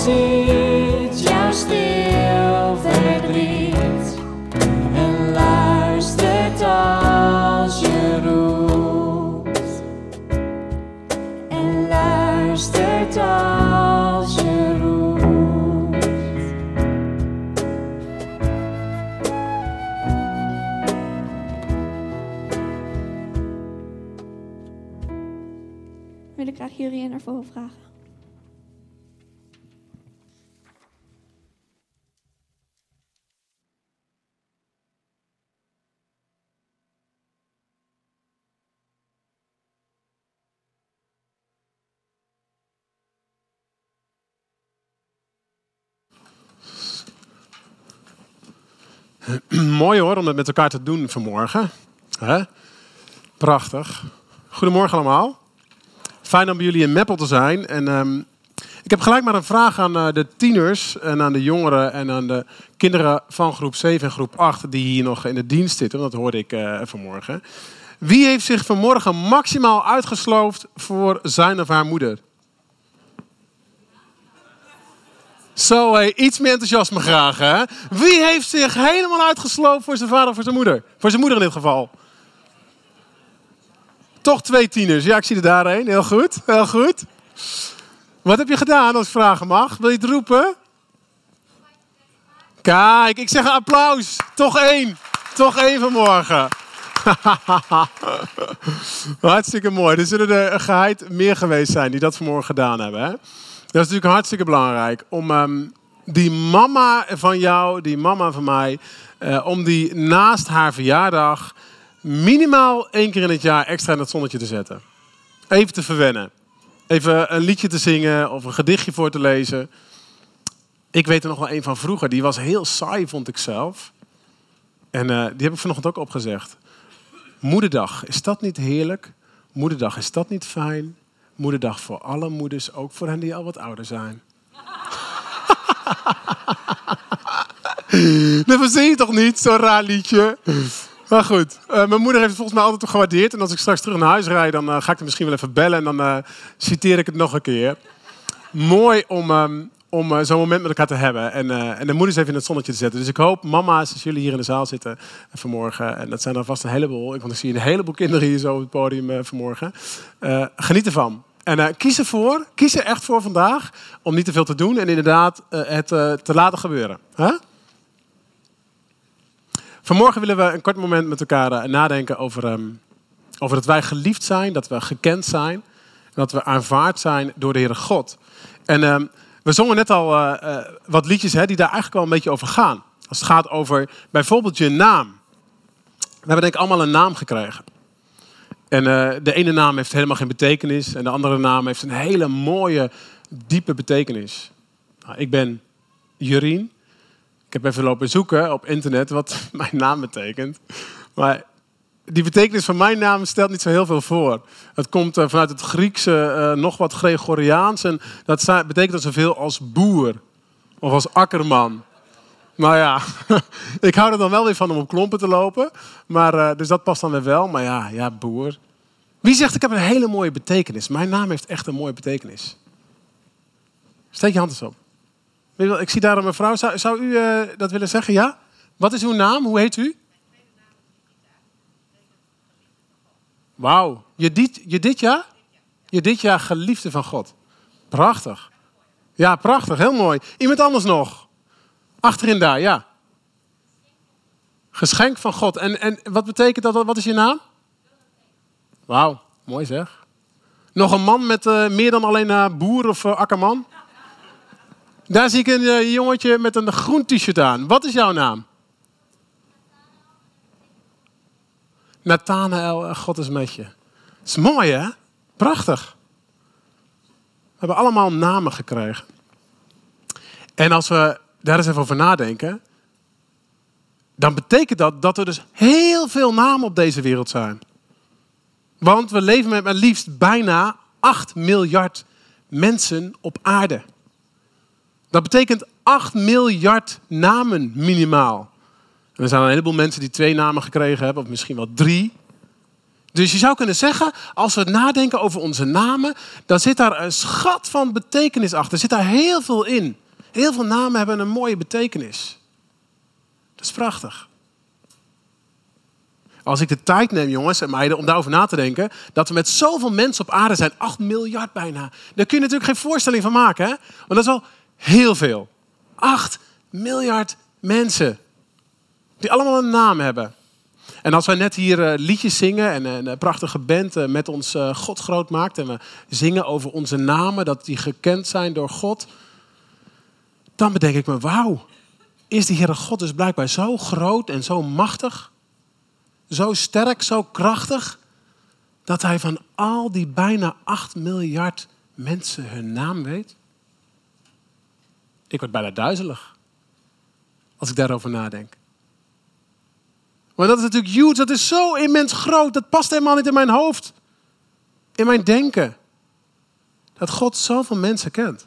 ziet jouw stil verdriet en luistert als je roept. En luistert als je roept. Wil ik graag Jurien naar voren vragen. Mooi hoor, om het met elkaar te doen vanmorgen. Hè? Prachtig. Goedemorgen allemaal. Fijn om bij jullie in Meppel te zijn. En, um, ik heb gelijk maar een vraag aan uh, de tieners en aan de jongeren en aan de kinderen van groep zeven en groep acht die hier nog in de dienst zitten. Dat hoorde ik uh, vanmorgen. Wie heeft zich vanmorgen maximaal uitgesloofd voor zijn of haar moeder? Zo, hey, iets meer enthousiasme graag, hè? Wie heeft zich helemaal uitgesloofd voor zijn vader of voor zijn moeder? Voor zijn moeder in dit geval. Toch twee tieners. Ja, ik zie er daarheen. Heel goed, heel goed. Wat heb je gedaan als ik vragen mag? Wil je het roepen? Kijk, ik zeg een applaus. Toch één. Toch één vanmorgen. Hartstikke mooi. Er zullen er geheid meer geweest zijn die dat vanmorgen gedaan hebben, hè? Dat is natuurlijk hartstikke belangrijk om um, die mama van jou, die mama van mij, uh, om die naast haar verjaardag minimaal één keer in het jaar extra in het zonnetje te zetten. Even te verwennen. Even een liedje te zingen of een gedichtje voor te lezen. Ik weet er nog wel een van vroeger, die was heel saai, vond ik zelf. En uh, die heb ik vanochtend ook opgezegd. Moederdag, is dat niet heerlijk? Moederdag, is dat niet fijn? Moederdag voor alle moeders, ook voor hen die al wat ouder zijn. Dat verzin je toch niet, zo'n raar liedje? Maar goed, uh, mijn moeder heeft het volgens mij altijd gewaardeerd. En als ik straks terug naar huis rijd, dan uh, ga ik er misschien wel even bellen. En dan uh, citeer ik het nog een keer. Mooi om, um, om uh, zo'n moment met elkaar te hebben. En, uh, en de moeders even in het zonnetje te zetten. Dus ik hoop, mama's, als jullie hier in de zaal zitten vanmorgen. En dat zijn er vast een heleboel. Want ik zie een heleboel kinderen hier zo op het podium uh, vanmorgen. Uh, geniet ervan. En uh, kies ervoor, kies er echt voor vandaag om niet te veel te doen. En inderdaad uh, het uh, te laten gebeuren. Huh? Vanmorgen willen we een kort moment met elkaar uh, nadenken over, um, over dat wij geliefd zijn, dat we gekend zijn. En dat we aanvaard zijn door de Heere God. En um, we zongen net al uh, uh, wat liedjes hè, die daar eigenlijk wel een beetje over gaan. Als het gaat over bijvoorbeeld je naam. We hebben denk ik allemaal een naam gekregen. En uh, de ene naam heeft helemaal geen betekenis. En de andere naam heeft een hele mooie, diepe betekenis. Nou, ik ben Jurien. Ik heb even lopen zoeken op internet wat mijn naam betekent. Maar die betekenis van mijn naam stelt niet zo heel veel voor. Het komt uh, vanuit het Griekse, uh, nog wat Gregoriaans. En dat betekent dan zoveel als boer. Of als akkerman. Nou ja, ik hou er dan wel weer van om op klompen te lopen. Maar, uh, dus dat past dan weer wel. Maar ja, ja, boer. Wie zegt, ik heb een hele mooie betekenis. Mijn naam heeft echt een mooie betekenis. Steek je hand eens op. Ik zie daar een mevrouw. Zou, zou u uh, dat willen zeggen? Ja? Wat is uw naam? Hoe heet u? Wauw. Jedit, Jeditja? Jeditja, geliefde van God. Prachtig. Ja, prachtig. Heel mooi. Iemand anders nog? Achterin daar, ja. Geschenk van God. En, en wat betekent dat? Wat is je naam? Wauw, mooi zeg. Nog een man met uh, meer dan alleen uh, boer of uh, akkerman? Daar zie ik een uh, jongetje met een groen t-shirt aan. Wat is jouw naam? Nathanael, God is met je. Dat is mooi hè? Prachtig. We hebben allemaal namen gekregen. En als we daar eens even over nadenken, dan betekent dat dat er dus heel veel namen op deze wereld zijn. Want we leven met maar liefst bijna acht miljard mensen op aarde. Dat betekent acht miljard namen minimaal. En er zijn een heleboel mensen die twee namen gekregen hebben, of misschien wel drie. Dus je zou kunnen zeggen, als we nadenken over onze namen, dan zit daar een schat van betekenis achter. Er zit daar heel veel in. Heel veel namen hebben een mooie betekenis. Dat is prachtig. Als ik de tijd neem, jongens en meiden, om daarover na te denken, dat we met zoveel mensen op aarde zijn, acht miljard bijna. Daar kun je natuurlijk geen voorstelling van maken, hè? Want dat is wel heel veel. acht miljard mensen. Die allemaal een naam hebben. En als wij net hier uh, liedjes zingen en uh, een prachtige band uh, met ons uh, God groot maakt. En we zingen over onze namen, dat die gekend zijn door God. Dan bedenk ik me, wauw. Is die Heere God dus blijkbaar zo groot en zo machtig. Zo sterk, zo krachtig. Dat hij van al die bijna acht miljard mensen hun naam weet. Ik word bijna duizelig. Als ik daarover nadenk. Maar dat is natuurlijk huge, dat is zo immens groot. Dat past helemaal niet in mijn hoofd. In mijn denken. Dat God zoveel mensen kent.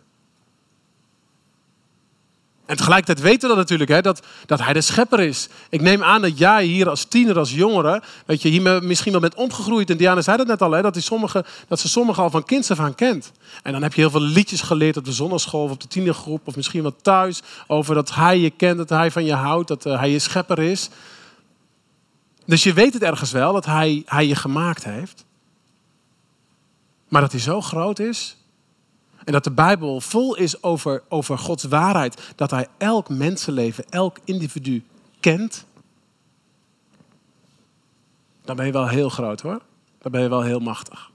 En tegelijkertijd weten we dat natuurlijk, hè, dat, dat hij de schepper is. Ik neem aan dat jij hier als tiener, als jongere, dat je hier misschien wel bent opgegroeid. En Diana zei dat net al, hè, dat, die sommige, dat ze sommigen al van kinds af aan kent. En dan heb je heel veel liedjes geleerd op de zondagschool of op de tienergroep. Of misschien wel thuis. Over dat hij je kent, dat hij van je houdt, dat uh, hij je schepper is. Dus je weet het ergens wel, dat hij, hij je gemaakt heeft. Maar dat hij zo groot is. En dat de Bijbel vol is over, over Gods waarheid. Dat hij elk mensenleven, elk individu kent. Dan ben je wel heel groot hoor. Dan ben je wel heel machtig.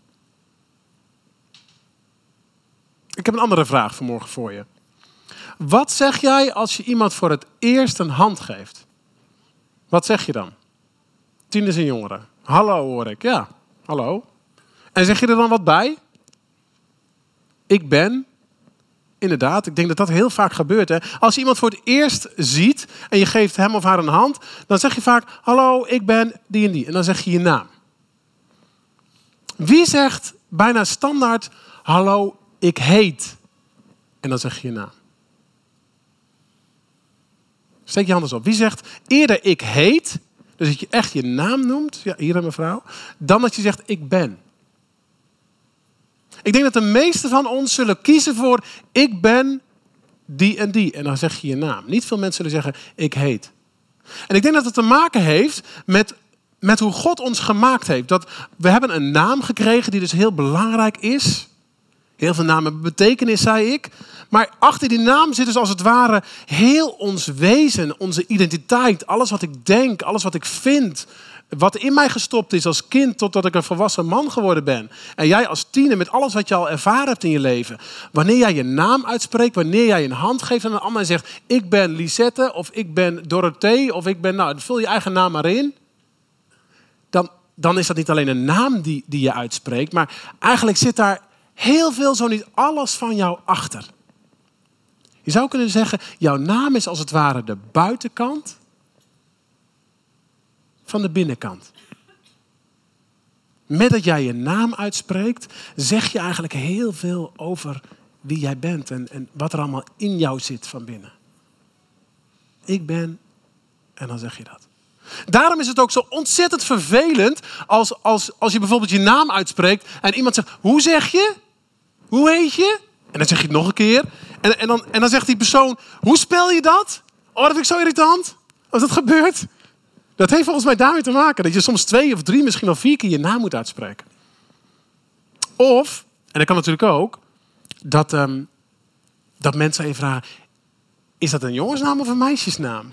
Ik heb een andere vraag vanmorgen voor je. Wat zeg jij als je iemand voor het eerst een hand geeft? Wat zeg je dan? Tieners en jongeren. Hallo hoor ik. Ja, hallo. En zeg je er dan wat bij? Ik ben, inderdaad, ik denk dat dat heel vaak gebeurt. Hè? Als je iemand voor het eerst ziet en je geeft hem of haar een hand, dan zeg je vaak, hallo, ik ben die en die. En dan zeg je je naam. Wie zegt bijna standaard, hallo, ik heet. En dan zeg je je naam. Steek je hand eens op. Wie zegt eerder ik heet, dus dat je echt je naam noemt, ja, hier mevrouw, dan dat je zegt ik ben. Ik denk dat de meesten van ons zullen kiezen voor ik ben die en die. En dan zeg je je naam. Niet veel mensen zullen zeggen ik heet. En ik denk dat het te maken heeft met, met hoe God ons gemaakt heeft. Dat we hebben een naam gekregen die dus heel belangrijk is. Heel veel namen hebben betekenis, zei ik. Maar achter die naam zit dus als het ware heel ons wezen, onze identiteit. Alles wat ik denk, alles wat ik vind. Wat in mij gestopt is als kind totdat ik een volwassen man geworden ben. En jij als tiener met alles wat je al ervaren hebt in je leven. Wanneer jij je naam uitspreekt, wanneer jij een hand geeft aan een ander en zegt ik ben Lisette of ik ben Dorothee of ik ben, nou vul je eigen naam maar in. Dan, dan is dat niet alleen een naam die, die je uitspreekt, maar eigenlijk zit daar heel veel, zo niet alles van jou achter. Je zou kunnen zeggen, jouw naam is als het ware de buitenkant van de binnenkant. Met dat jij je naam uitspreekt, zeg je eigenlijk heel veel over wie jij bent en, en wat er allemaal in jou zit van binnen. Ik ben, en dan zeg je dat. Daarom is het ook zo ontzettend vervelend als, als, als je bijvoorbeeld je naam uitspreekt en iemand zegt, hoe zeg je? Hoe heet je? En dan zeg je het nog een keer. En, en, dan, en dan zegt die persoon, hoe spel je dat? Oh, dat vind ik zo irritant. Als dat gebeurt. Dat heeft volgens mij daarmee te maken. Dat je soms twee of drie, misschien wel vier keer je naam moet uitspreken. Of, en dat kan natuurlijk ook, dat, um, dat mensen even vragen, is dat een jongensnaam of een meisjesnaam?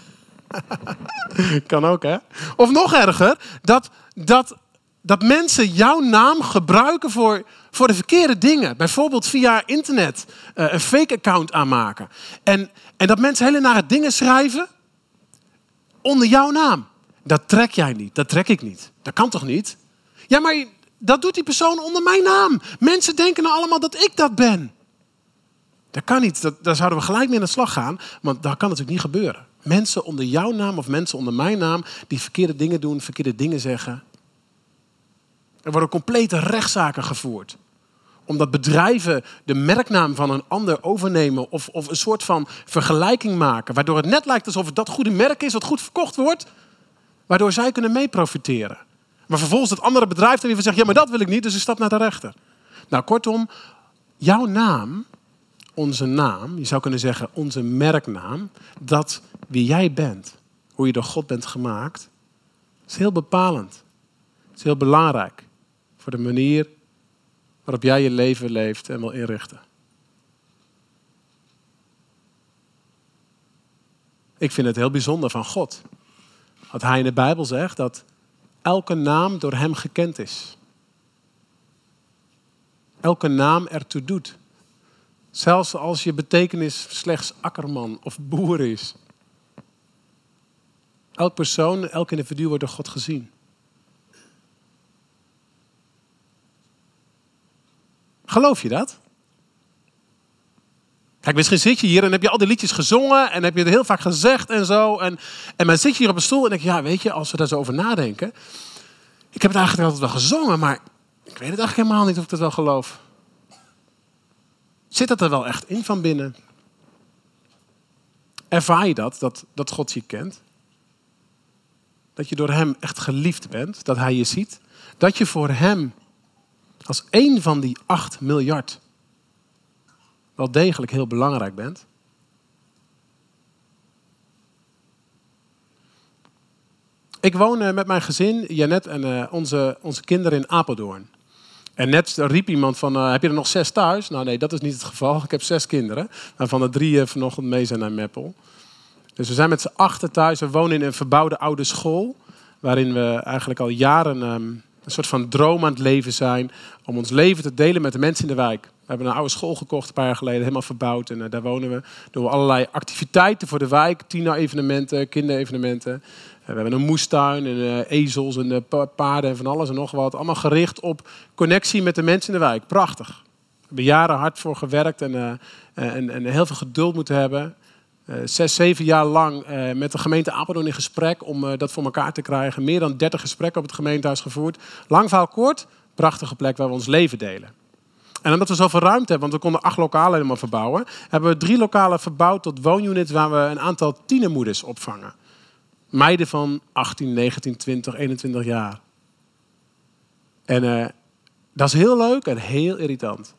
Kan ook, hè? Of nog erger, dat, dat, dat mensen jouw naam gebruiken voor, voor de verkeerde dingen. Bijvoorbeeld via internet uh, een fake account aanmaken. En, en dat mensen hele nare dingen schrijven onder jouw naam. Dat trek jij niet, dat trek ik niet. Dat kan toch niet? Ja, maar dat doet die persoon onder mijn naam. Mensen denken nou allemaal dat ik dat ben. Dat kan niet, dat, daar zouden we gelijk mee aan de slag gaan. Want dat kan natuurlijk niet gebeuren. Mensen onder jouw naam of mensen onder mijn naam die verkeerde dingen doen, verkeerde dingen zeggen. Er worden complete rechtszaken gevoerd. Omdat bedrijven de merknaam van een ander overnemen of, of een soort van vergelijking maken. Waardoor het net lijkt alsof het dat goede merk is wat goed verkocht wordt. Waardoor zij kunnen mee profiteren. Maar vervolgens het andere bedrijf dan weer van zegt, ja, maar dat wil ik niet, dus ik stap naar de rechter. Nou, kortom, jouw naam, onze naam, je zou kunnen zeggen onze merknaam, dat wie jij bent, hoe je door God bent gemaakt, is heel bepalend. Het is heel belangrijk voor de manier waarop jij je leven leeft en wil inrichten. Ik vind het heel bijzonder van God. Dat hij in de Bijbel zegt dat elke naam door hem gekend is. Elke naam ertoe doet. Zelfs als je betekenis slechts akkerman of boer is. Elk persoon, elk individu wordt door God gezien. Geloof je dat? Kijk, misschien zit je hier en heb je al die liedjes gezongen en heb je het heel vaak gezegd en zo. En, en dan zit je hier op een stoel en denk je, ja, weet je, als we daar zo over nadenken. Ik heb het eigenlijk altijd wel gezongen, maar ik weet het eigenlijk helemaal niet of ik het wel geloof. Zit dat er wel echt in van binnen? Ervaar je dat, dat, dat God je kent? Dat je door hem echt geliefd bent, dat hij je ziet? Dat je voor hem als één van die acht miljard wel degelijk heel belangrijk bent? Ik woon uh, met mijn gezin, Janet en uh, onze, onze kinderen in Apeldoorn. En net riep iemand van, uh, heb je er nog zes thuis? Nou nee, dat is niet het geval. Ik heb zes kinderen, waarvan er drie uh, vanochtend mee zijn naar Meppel. Dus we zijn met z'n achten thuis. We wonen in een verbouwde oude school, waarin we eigenlijk al jaren um, een soort van droom aan het leven zijn om ons leven te delen met de mensen in de wijk. We hebben een oude school gekocht een paar jaar geleden, helemaal verbouwd. En uh, daar wonen we. Doen we allerlei activiteiten voor de wijk. Tiener-evenementen, kinderevenementen. Uh, we hebben een moestuin en uh, ezels en uh, paarden en van alles en nog wat. Allemaal gericht op connectie met de mensen in de wijk. Prachtig. We hebben jaren hard voor gewerkt en, uh, en, en heel veel geduld moeten hebben. Uh, zes, zeven jaar lang uh, met de gemeente Apeldoorn in gesprek om uh, dat voor elkaar te krijgen. Meer dan dertig gesprekken op het gemeentehuis gevoerd. Lang verhaal kort, prachtige plek waar we ons leven delen. En omdat we zoveel ruimte hebben, want we konden acht lokalen helemaal verbouwen, hebben we drie lokalen verbouwd tot woonunits waar we een aantal tienermoeders opvangen. Meiden van achttien, negentien, twintig, eenentwintig jaar. En uh, dat is heel leuk en heel irritant.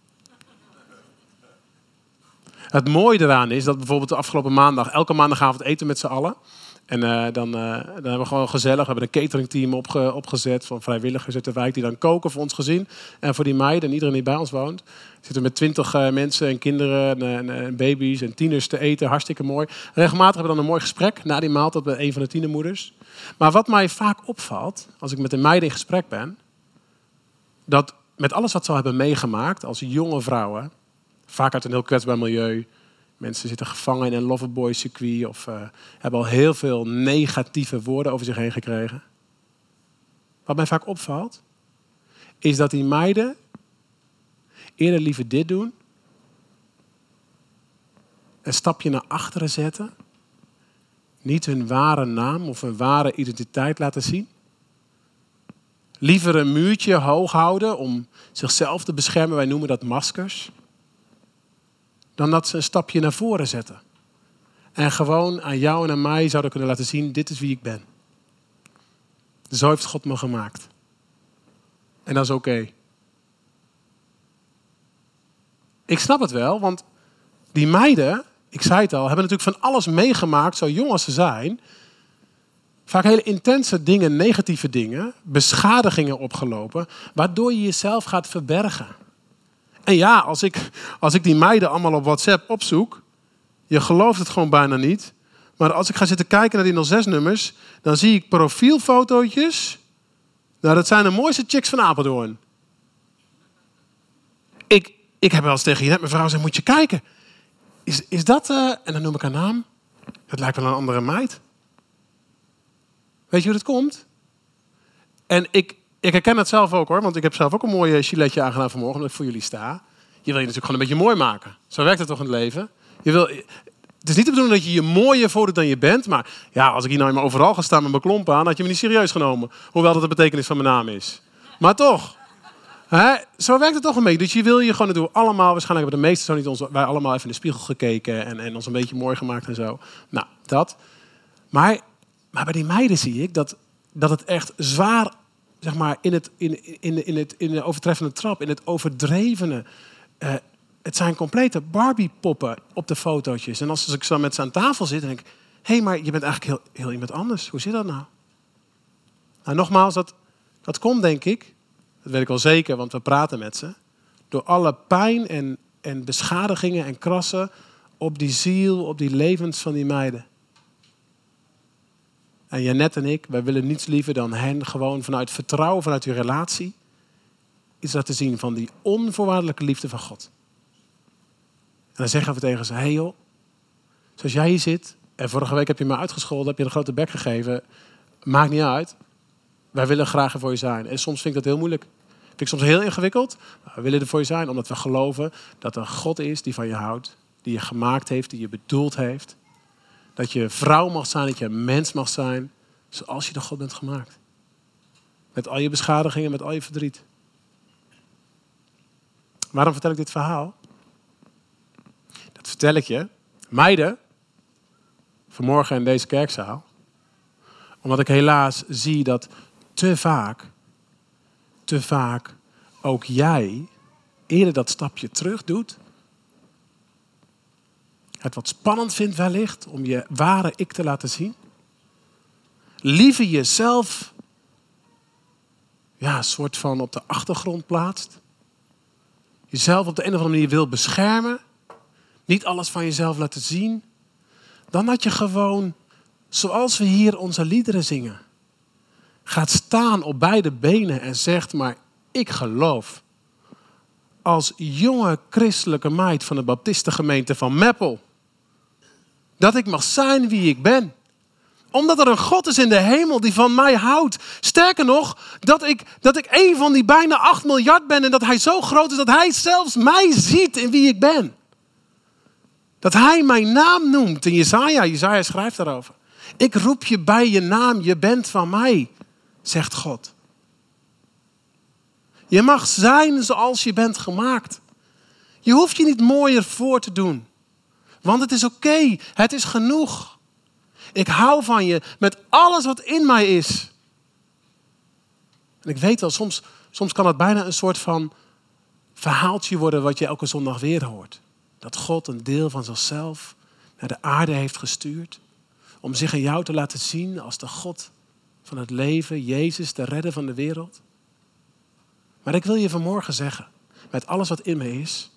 Het mooie eraan is dat bijvoorbeeld de afgelopen maandag, elke maandagavond eten met z'n allen. En uh, dan, uh, dan hebben we gewoon gezellig. We hebben een cateringteam opge, opgezet van vrijwilligers uit de wijk die dan koken voor ons gezin. En voor die meiden en iedereen die bij ons woont. We zitten met twintig uh, mensen en kinderen en, en, en baby's en tieners te eten. Hartstikke mooi. Regelmatig hebben we dan een mooi gesprek na die maaltijd met een van de tienermoeders. Maar wat mij vaak opvalt, als ik met de meiden in gesprek ben, dat met alles wat ze al hebben meegemaakt als jonge vrouwen, vaak uit een heel kwetsbaar milieu. Mensen zitten gevangen in een loverboy circuit of uh, hebben al heel veel negatieve woorden over zich heen gekregen. Wat mij vaak opvalt, is dat die meiden eerder liever dit doen. Een stapje naar achteren zetten. Niet hun ware naam of hun ware identiteit laten zien. Liever een muurtje hoog houden om zichzelf te beschermen. Wij noemen dat maskers. Dan dat ze een stapje naar voren zetten. En gewoon aan jou en aan mij zouden kunnen laten zien, dit is wie ik ben. Zo heeft God me gemaakt. En dat is oké. Okay. Ik snap het wel, want die meiden, ik zei het al, hebben natuurlijk van alles meegemaakt, zo jong als ze zijn. Vaak hele intense dingen, negatieve dingen, beschadigingen opgelopen, waardoor je jezelf gaat verbergen. En ja, als ik, als ik die meiden allemaal op WhatsApp opzoek, je gelooft het gewoon bijna niet. Maar als ik ga zitten kijken naar die nul zes nummers, dan zie ik profielfotootjes. Nou, dat zijn de mooiste chicks van Apeldoorn. Ik, ik heb wel eens tegen je net mijn vrouw gezegd, moet je kijken. Is, is dat, uh, en dan noem ik haar naam, dat lijkt wel een andere meid. Weet je hoe dat komt? En ik... Ik herken het zelf ook hoor, want ik heb zelf ook een mooi giletje aangedaan vanmorgen, omdat ik voor jullie sta. Je wil je natuurlijk gewoon een beetje mooi maken. Zo werkt het toch in het leven? Je wil, het is niet de bedoeling dat je je mooier voordoet dan je bent, maar ja, als ik hier nou maar overal ga staan met mijn klompen aan, had je me niet serieus genomen. Hoewel dat de betekenis van mijn naam is. Maar toch, hè? Zo werkt het toch een beetje. Dus je wil je gewoon, dat doen we allemaal, waarschijnlijk hebben de meesten zo niet ons, wij allemaal even in de spiegel gekeken en, en ons een beetje mooi gemaakt en zo. Nou, dat. Maar, maar bij die meiden zie ik dat, dat het echt zwaar zeg maar, in, het, in, in, in, het, in de overtreffende trap, in het overdrevene. Uh, het zijn complete Barbie-poppen op de fotootjes. En als ik zo met ze aan tafel zit, dan denk ik, hé, hey, maar je bent eigenlijk heel, heel iemand anders. Hoe zit dat nou? Nou, nogmaals, dat, dat komt, denk ik, dat weet ik wel zeker, want we praten met ze, door alle pijn en, en beschadigingen en krassen op die ziel, op die levens van die meiden. En Janet en ik, wij willen niets liever dan hen gewoon vanuit vertrouwen, vanuit die relatie, iets laten zien van die onvoorwaardelijke liefde van God. En dan zeggen we tegen ze, hé hey joh, zoals jij hier zit, en vorige week heb je me uitgescholden, heb je een grote bek gegeven, maakt niet uit. Wij willen graag er voor je zijn. En soms vind ik dat heel moeilijk. Vind ik soms heel ingewikkeld. Maar we willen er voor je zijn, omdat we geloven dat er een God is die van je houdt, die je gemaakt heeft, die je bedoeld heeft. Dat je vrouw mag zijn, dat je een mens mag zijn, zoals je door God bent gemaakt. Met al je beschadigingen, met al je verdriet. Waarom vertel ik dit verhaal? Dat vertel ik je, meiden, vanmorgen in deze kerkzaal, omdat ik helaas zie dat te vaak, te vaak ook jij eerder dat stapje terug doet. Het wat spannend vindt wellicht om je ware ik te laten zien. Liever jezelf ja, een soort van op de achtergrond plaatst. Jezelf op de een of andere manier wil beschermen. Niet alles van jezelf laten zien. Dan dat je gewoon, zoals we hier onze liederen zingen, gaat staan op beide benen en zegt, maar ik geloof. Als jonge christelijke meid van de baptistengemeente van Meppel, dat ik mag zijn wie ik ben. Omdat er een God is in de hemel die van mij houdt. Sterker nog, dat ik, dat ik een van die bijna acht miljard ben en dat hij zo groot is dat hij zelfs mij ziet in wie ik ben. Dat hij mijn naam noemt. En Jesaja, Jesaja schrijft daarover. Ik roep je bij je naam, je bent van mij, zegt God. Je mag zijn zoals je bent gemaakt. Je hoeft je niet mooier voor te doen. Want het is oké, okay, het is genoeg. Ik hou van je met alles wat in mij is. En ik weet wel, soms, soms kan het bijna een soort van verhaaltje worden wat je elke zondag weer hoort. Dat God een deel van zichzelf naar de aarde heeft gestuurd. Om zich aan jou te laten zien als de God van het leven, Jezus, de redder van de wereld. Maar ik wil je vanmorgen zeggen, met alles wat in me is,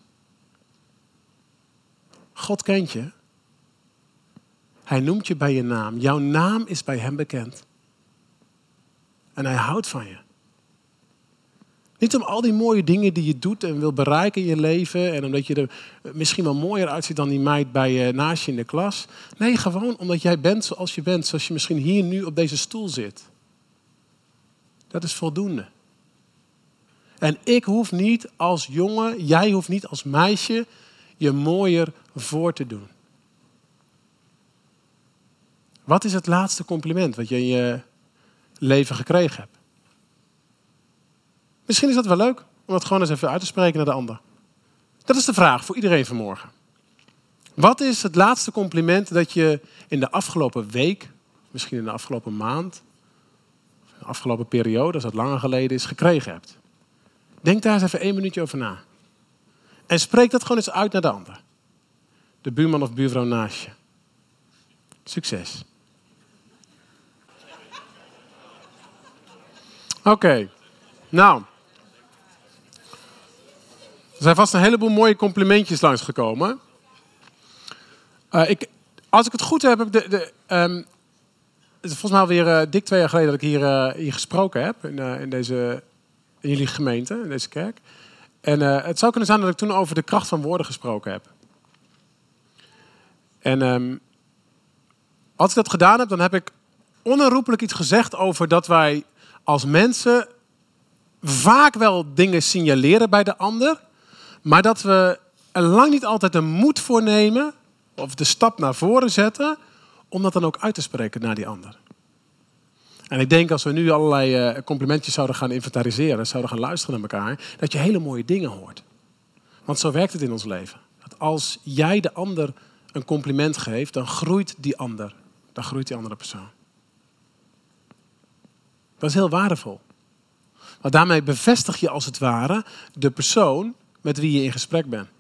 God kent je. Hij noemt je bij je naam. Jouw naam is bij hem bekend. En hij houdt van je. Niet om al die mooie dingen die je doet en wil bereiken in je leven. En omdat je er misschien wel mooier uitziet dan die meid bij je naast je in de klas. Nee, gewoon omdat jij bent zoals je bent. Zoals je misschien hier nu op deze stoel zit. Dat is voldoende. En ik hoef niet als jongen, jij hoeft niet als meisje je mooier voor te doen. Wat is het laatste compliment wat je in je leven gekregen hebt? Misschien is dat wel leuk om dat gewoon eens even uit te spreken naar de ander. Dat is de vraag voor iedereen vanmorgen. Wat is het laatste compliment dat je in de afgelopen week, misschien in de afgelopen maand, de afgelopen periode, als dat langer geleden is, gekregen hebt? Denk daar eens even één minuutje over na. En spreek dat gewoon eens uit naar de ander. De buurman of buurvrouw naast je. Succes. Oké. Okay. Nou. Er zijn vast een heleboel mooie complimentjes langsgekomen. Uh, ik, als ik het goed heb, heb ik de, de, um, het is volgens mij alweer uh, dik twee jaar geleden dat ik hier, uh, hier gesproken heb. In, uh, in, deze, in jullie gemeente, in deze kerk. En uh, het zou kunnen zijn dat ik toen over de kracht van woorden gesproken heb. En um, als ik dat gedaan heb, dan heb ik onherroepelijk iets gezegd over dat wij als mensen vaak wel dingen signaleren bij de ander, maar dat we er lang niet altijd de moed voor nemen of de stap naar voren zetten om dat dan ook uit te spreken naar die ander. En ik denk als we nu allerlei complimentjes zouden gaan inventariseren, zouden gaan luisteren naar elkaar, dat je hele mooie dingen hoort. Want zo werkt het in ons leven. Dat als jij de ander een compliment geeft, dan groeit die ander. Dan groeit die andere persoon. Dat is heel waardevol. Want daarmee bevestig je als het ware de persoon met wie je in gesprek bent.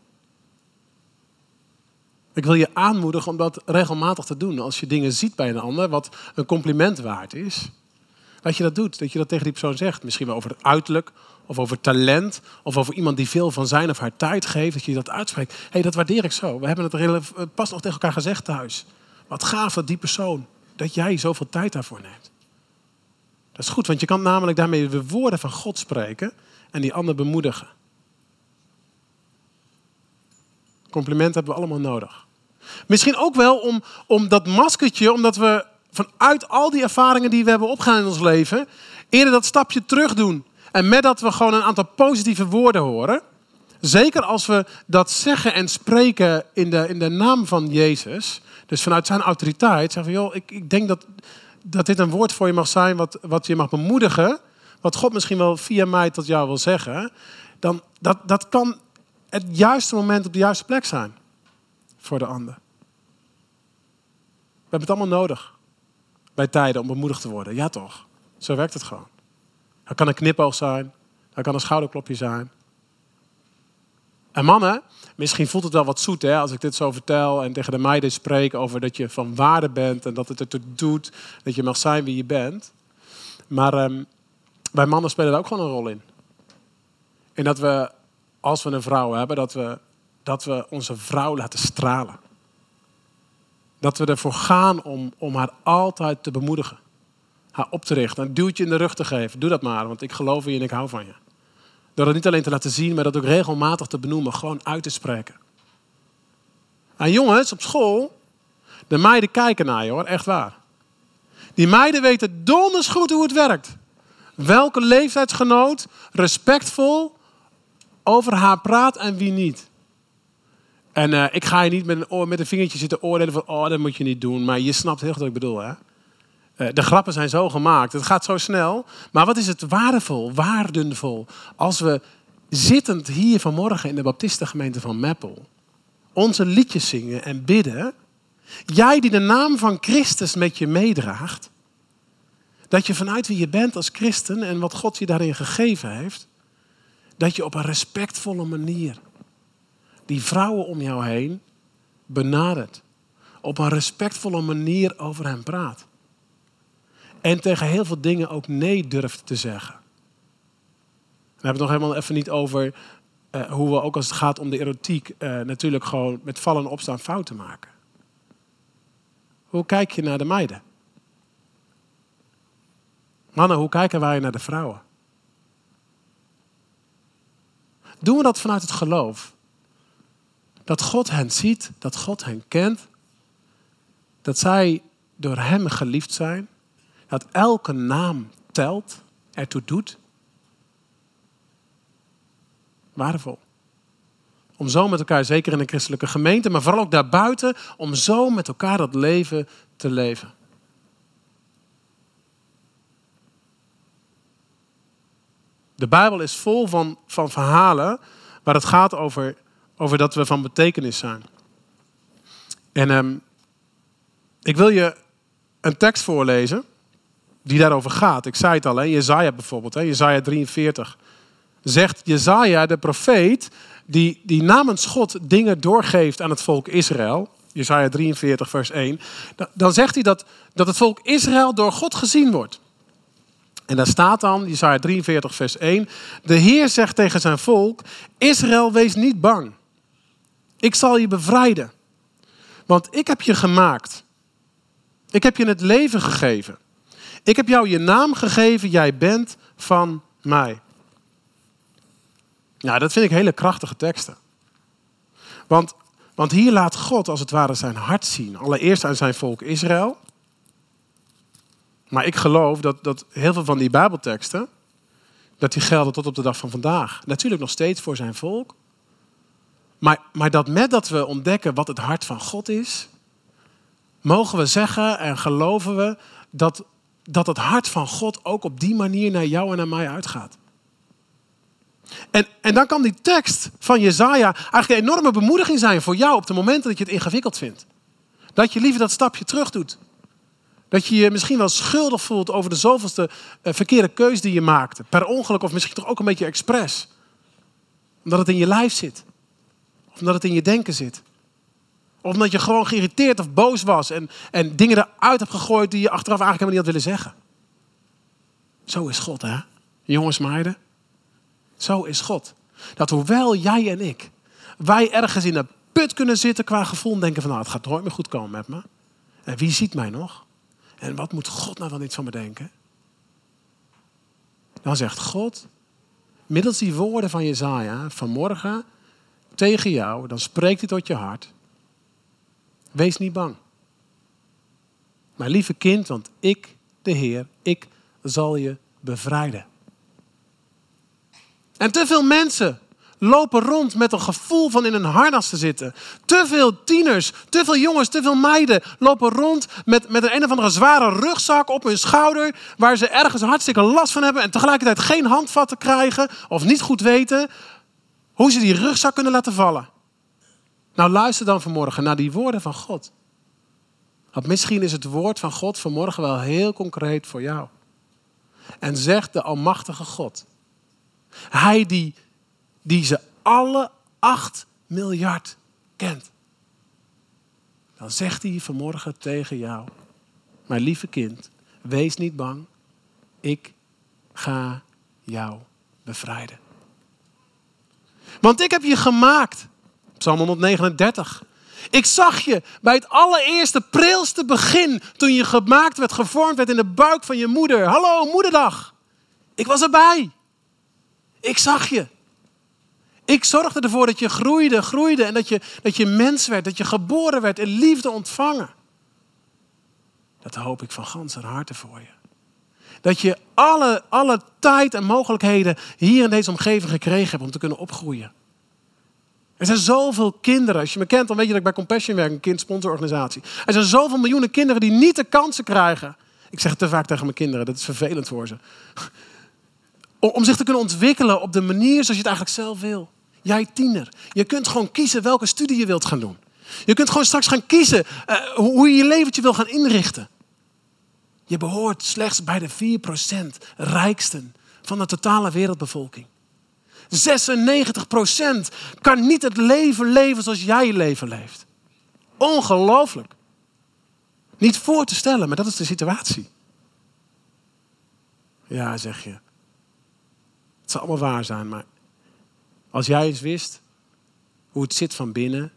Ik wil je aanmoedigen om dat regelmatig te doen. Als je dingen ziet bij een ander wat een compliment waard is. Dat je dat doet. Dat je dat tegen die persoon zegt. Misschien wel over het uiterlijk. Of over talent. Of over iemand die veel van zijn of haar tijd geeft. Dat je dat uitspreekt. Hé, hey, dat waardeer ik zo. We hebben het er heel, pas nog tegen elkaar gezegd thuis. Wat gaaf dat die persoon. Dat jij zoveel tijd daarvoor neemt. Dat is goed. Want je kan namelijk daarmee de woorden van God spreken. En die ander bemoedigen. Complimenten hebben we allemaal nodig. Misschien ook wel om, om dat maskertje, omdat we vanuit al die ervaringen die we hebben opgedaan in ons leven, eerder dat stapje terug doen. En met dat we gewoon een aantal positieve woorden horen. Zeker als we dat zeggen en spreken in de, in de naam van Jezus. Dus vanuit zijn autoriteit zeggen we, joh, ik, ik denk dat, dat dit een woord voor je mag zijn wat, wat je mag bemoedigen. Wat God misschien wel via mij tot jou wil zeggen. Dan, dat, dat kan het juiste moment op de juiste plek zijn. Voor de ander. We hebben het allemaal nodig. Bij tijden om bemoedigd te worden. Ja toch? Zo werkt het gewoon. Dat kan een knipoog zijn. Dat kan een schouderklopje zijn. En mannen, misschien voelt het wel wat zoet hè, als ik dit zo vertel en tegen de meiden spreek over dat je van waarde bent en dat het ertoe doet dat je mag zijn wie je bent. Maar um, wij mannen spelen daar ook gewoon een rol in. En dat we, als we een vrouw hebben, dat we, dat we onze vrouw laten stralen. Dat we ervoor gaan om, om haar altijd te bemoedigen. Haar op te richten. Een duwtje in de rug te geven. Doe dat maar, want ik geloof in je en ik hou van je. Door dat niet alleen te laten zien, maar dat ook regelmatig te benoemen. Gewoon uit te spreken. En jongens, op school, de meiden kijken naar je hoor, echt waar. Die meiden weten donders goed hoe het werkt. Welke leeftijdsgenoot respectvol over haar praat en wie niet. En uh, ik ga je niet met een, oor, met een vingertje zitten oordelen van, oh, dat moet je niet doen. Maar je snapt heel goed wat ik bedoel, hè. Uh, de grappen zijn zo gemaakt. Het gaat zo snel. Maar wat is het waardevol, waardevol. Als we zittend hier vanmorgen in de Baptistengemeente van Meppel onze liedjes zingen en bidden. Jij die de naam van Christus met je meedraagt. Dat je vanuit wie je bent als christen en wat God je daarin gegeven heeft. Dat je op een respectvolle manier die vrouwen om jou heen benadert. Op een respectvolle manier over hen praat. En tegen heel veel dingen ook nee durft te zeggen. We hebben het nog helemaal even niet over uh, hoe we ook als het gaat om de erotiek uh, natuurlijk gewoon met vallen en opstaan fouten maken. Hoe kijk je naar de meiden? Mannen, hoe kijken wij naar de vrouwen? Doen we dat vanuit het geloof? Dat God hen ziet, dat God hen kent. Dat zij door hem geliefd zijn. Dat elke naam telt, ertoe doet. Waardevol. Om zo met elkaar, zeker in een christelijke gemeente, maar vooral ook daarbuiten, om zo met elkaar dat leven te leven. De Bijbel is vol van, van verhalen waar het gaat over, over dat we van betekenis zijn. En um, ik wil je een tekst voorlezen die daarover gaat. Ik zei het al, hè, Jesaja bijvoorbeeld, hè, Jesaja drieënveertig. Zegt Jesaja, de profeet, die, die namens God dingen doorgeeft aan het volk Israël. Jesaja drieënveertig vers één. Dan zegt hij dat, dat het volk Israël door God gezien wordt. En daar staat dan, Jesaja drieënveertig vers één. De Heer zegt tegen zijn volk, Israël, wees niet bang. Ik zal je bevrijden. Want ik heb je gemaakt. Ik heb je het leven gegeven. Ik heb jou je naam gegeven, jij bent van mij. Nou, dat vind ik hele krachtige teksten. Want, want hier laat God als het ware zijn hart zien. Allereerst aan zijn volk Israël. Maar ik geloof dat, dat heel veel van die Bijbelteksten, dat die gelden tot op de dag van vandaag. Natuurlijk nog steeds voor zijn volk. Maar, maar dat met dat we ontdekken wat het hart van God is, mogen we zeggen en geloven we dat, dat het hart van God ook op die manier naar jou en naar mij uitgaat. En, en dan kan die tekst van Jesaja eigenlijk een enorme bemoediging zijn voor jou op de momenten dat je het ingewikkeld vindt. Dat je liever dat stapje terug doet. Dat je je misschien wel schuldig voelt over de zoveelste uh, verkeerde keus die je maakte. Per ongeluk of misschien toch ook een beetje expres. Omdat het in je lijf zit. Of omdat het in je denken zit. Of omdat je gewoon geïrriteerd of boos was. En, en dingen eruit hebt gegooid die je achteraf eigenlijk helemaal niet had willen zeggen. Zo is God, hè? Jongens, meiden. Zo is God. Dat hoewel jij en ik, wij ergens in een put kunnen zitten qua gevoel. En denken van, nou, het gaat nooit meer goed komen met me. En wie ziet mij nog? En wat moet God nou wel niet van me denken? Dan zegt God, middels die woorden van Jesaja vanmorgen tegen jou, dan spreekt hij tot je hart. Wees niet bang. Mijn lieve kind, want ik, de Heer, ik zal je bevrijden. En te veel mensen lopen rond met een gevoel van in een harnas te zitten. Te veel tieners, te veel jongens, te veel meiden lopen rond met, met een, een of andere zware rugzak op hun schouder, waar ze ergens hartstikke last van hebben en tegelijkertijd geen handvatten krijgen of niet goed weten hoe ze die rugzak kunnen laten vallen. Nou, luister dan vanmorgen naar die woorden van God. Want misschien is het woord van God vanmorgen wel heel concreet voor jou. En zegt de almachtige God. Hij die, die ze alle acht miljard kent. Dan zegt hij vanmorgen tegen jou. Mijn lieve kind, wees niet bang. Ik ga jou bevrijden. Want ik heb je gemaakt. Psalm honderdnegenendertig. Ik zag je bij het allereerste prilste begin. Toen je gemaakt werd, gevormd werd in de buik van je moeder. Hallo, moederdag. Ik was erbij. Ik zag je. Ik zorgde ervoor dat je groeide, groeide. En dat je, dat je mens werd. Dat je geboren werd in liefde ontvangen. Dat hoop ik van ganser harte voor je. Dat je alle, alle tijd en mogelijkheden hier in deze omgeving gekregen hebt om te kunnen opgroeien. Er zijn zoveel kinderen. Als je me kent, dan weet je dat ik bij Compassion werk, een kindsponsororganisatie. Er zijn zoveel miljoenen kinderen die niet de kansen krijgen. Ik zeg het te vaak tegen mijn kinderen, dat is vervelend voor ze. Om zich te kunnen ontwikkelen op de manier zoals je het eigenlijk zelf wil. Jij tiener, je kunt gewoon kiezen welke studie je wilt gaan doen. Je kunt gewoon straks gaan kiezen uh, hoe je je leventje wil gaan inrichten. Je behoort slechts bij de vier procent rijksten van de totale wereldbevolking. zesennegentig procent kan niet het leven leven zoals jij je leven leeft. Ongelooflijk. Niet voor te stellen, maar dat is de situatie. Ja, zeg je. Het zal allemaal waar zijn, maar als jij eens wist hoe het zit van binnen.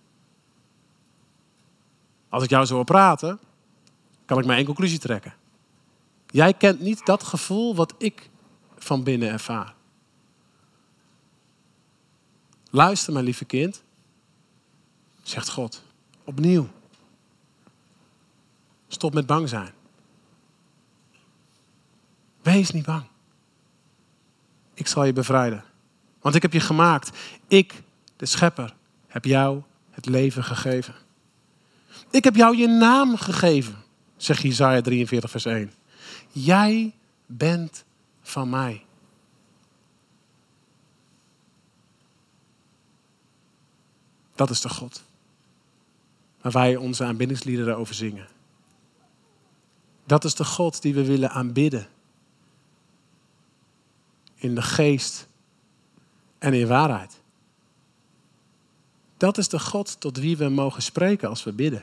Als ik jou zo wil praten, kan ik maar één conclusie trekken. Jij kent niet dat gevoel wat ik van binnen ervaar. Luister, mijn lieve kind, zegt God, opnieuw. Stop met bang zijn. Wees niet bang. Ik zal je bevrijden. Want ik heb je gemaakt. Ik, de schepper, heb jou het leven gegeven. Ik heb jou je naam gegeven, zegt Jesaja drieënveertig vers één. Jij bent van mij. Dat is de God waar wij onze aanbiddingsliederen over zingen. Dat is de God die we willen aanbidden. In de geest en in waarheid. Dat is de God tot wie we mogen spreken als we bidden.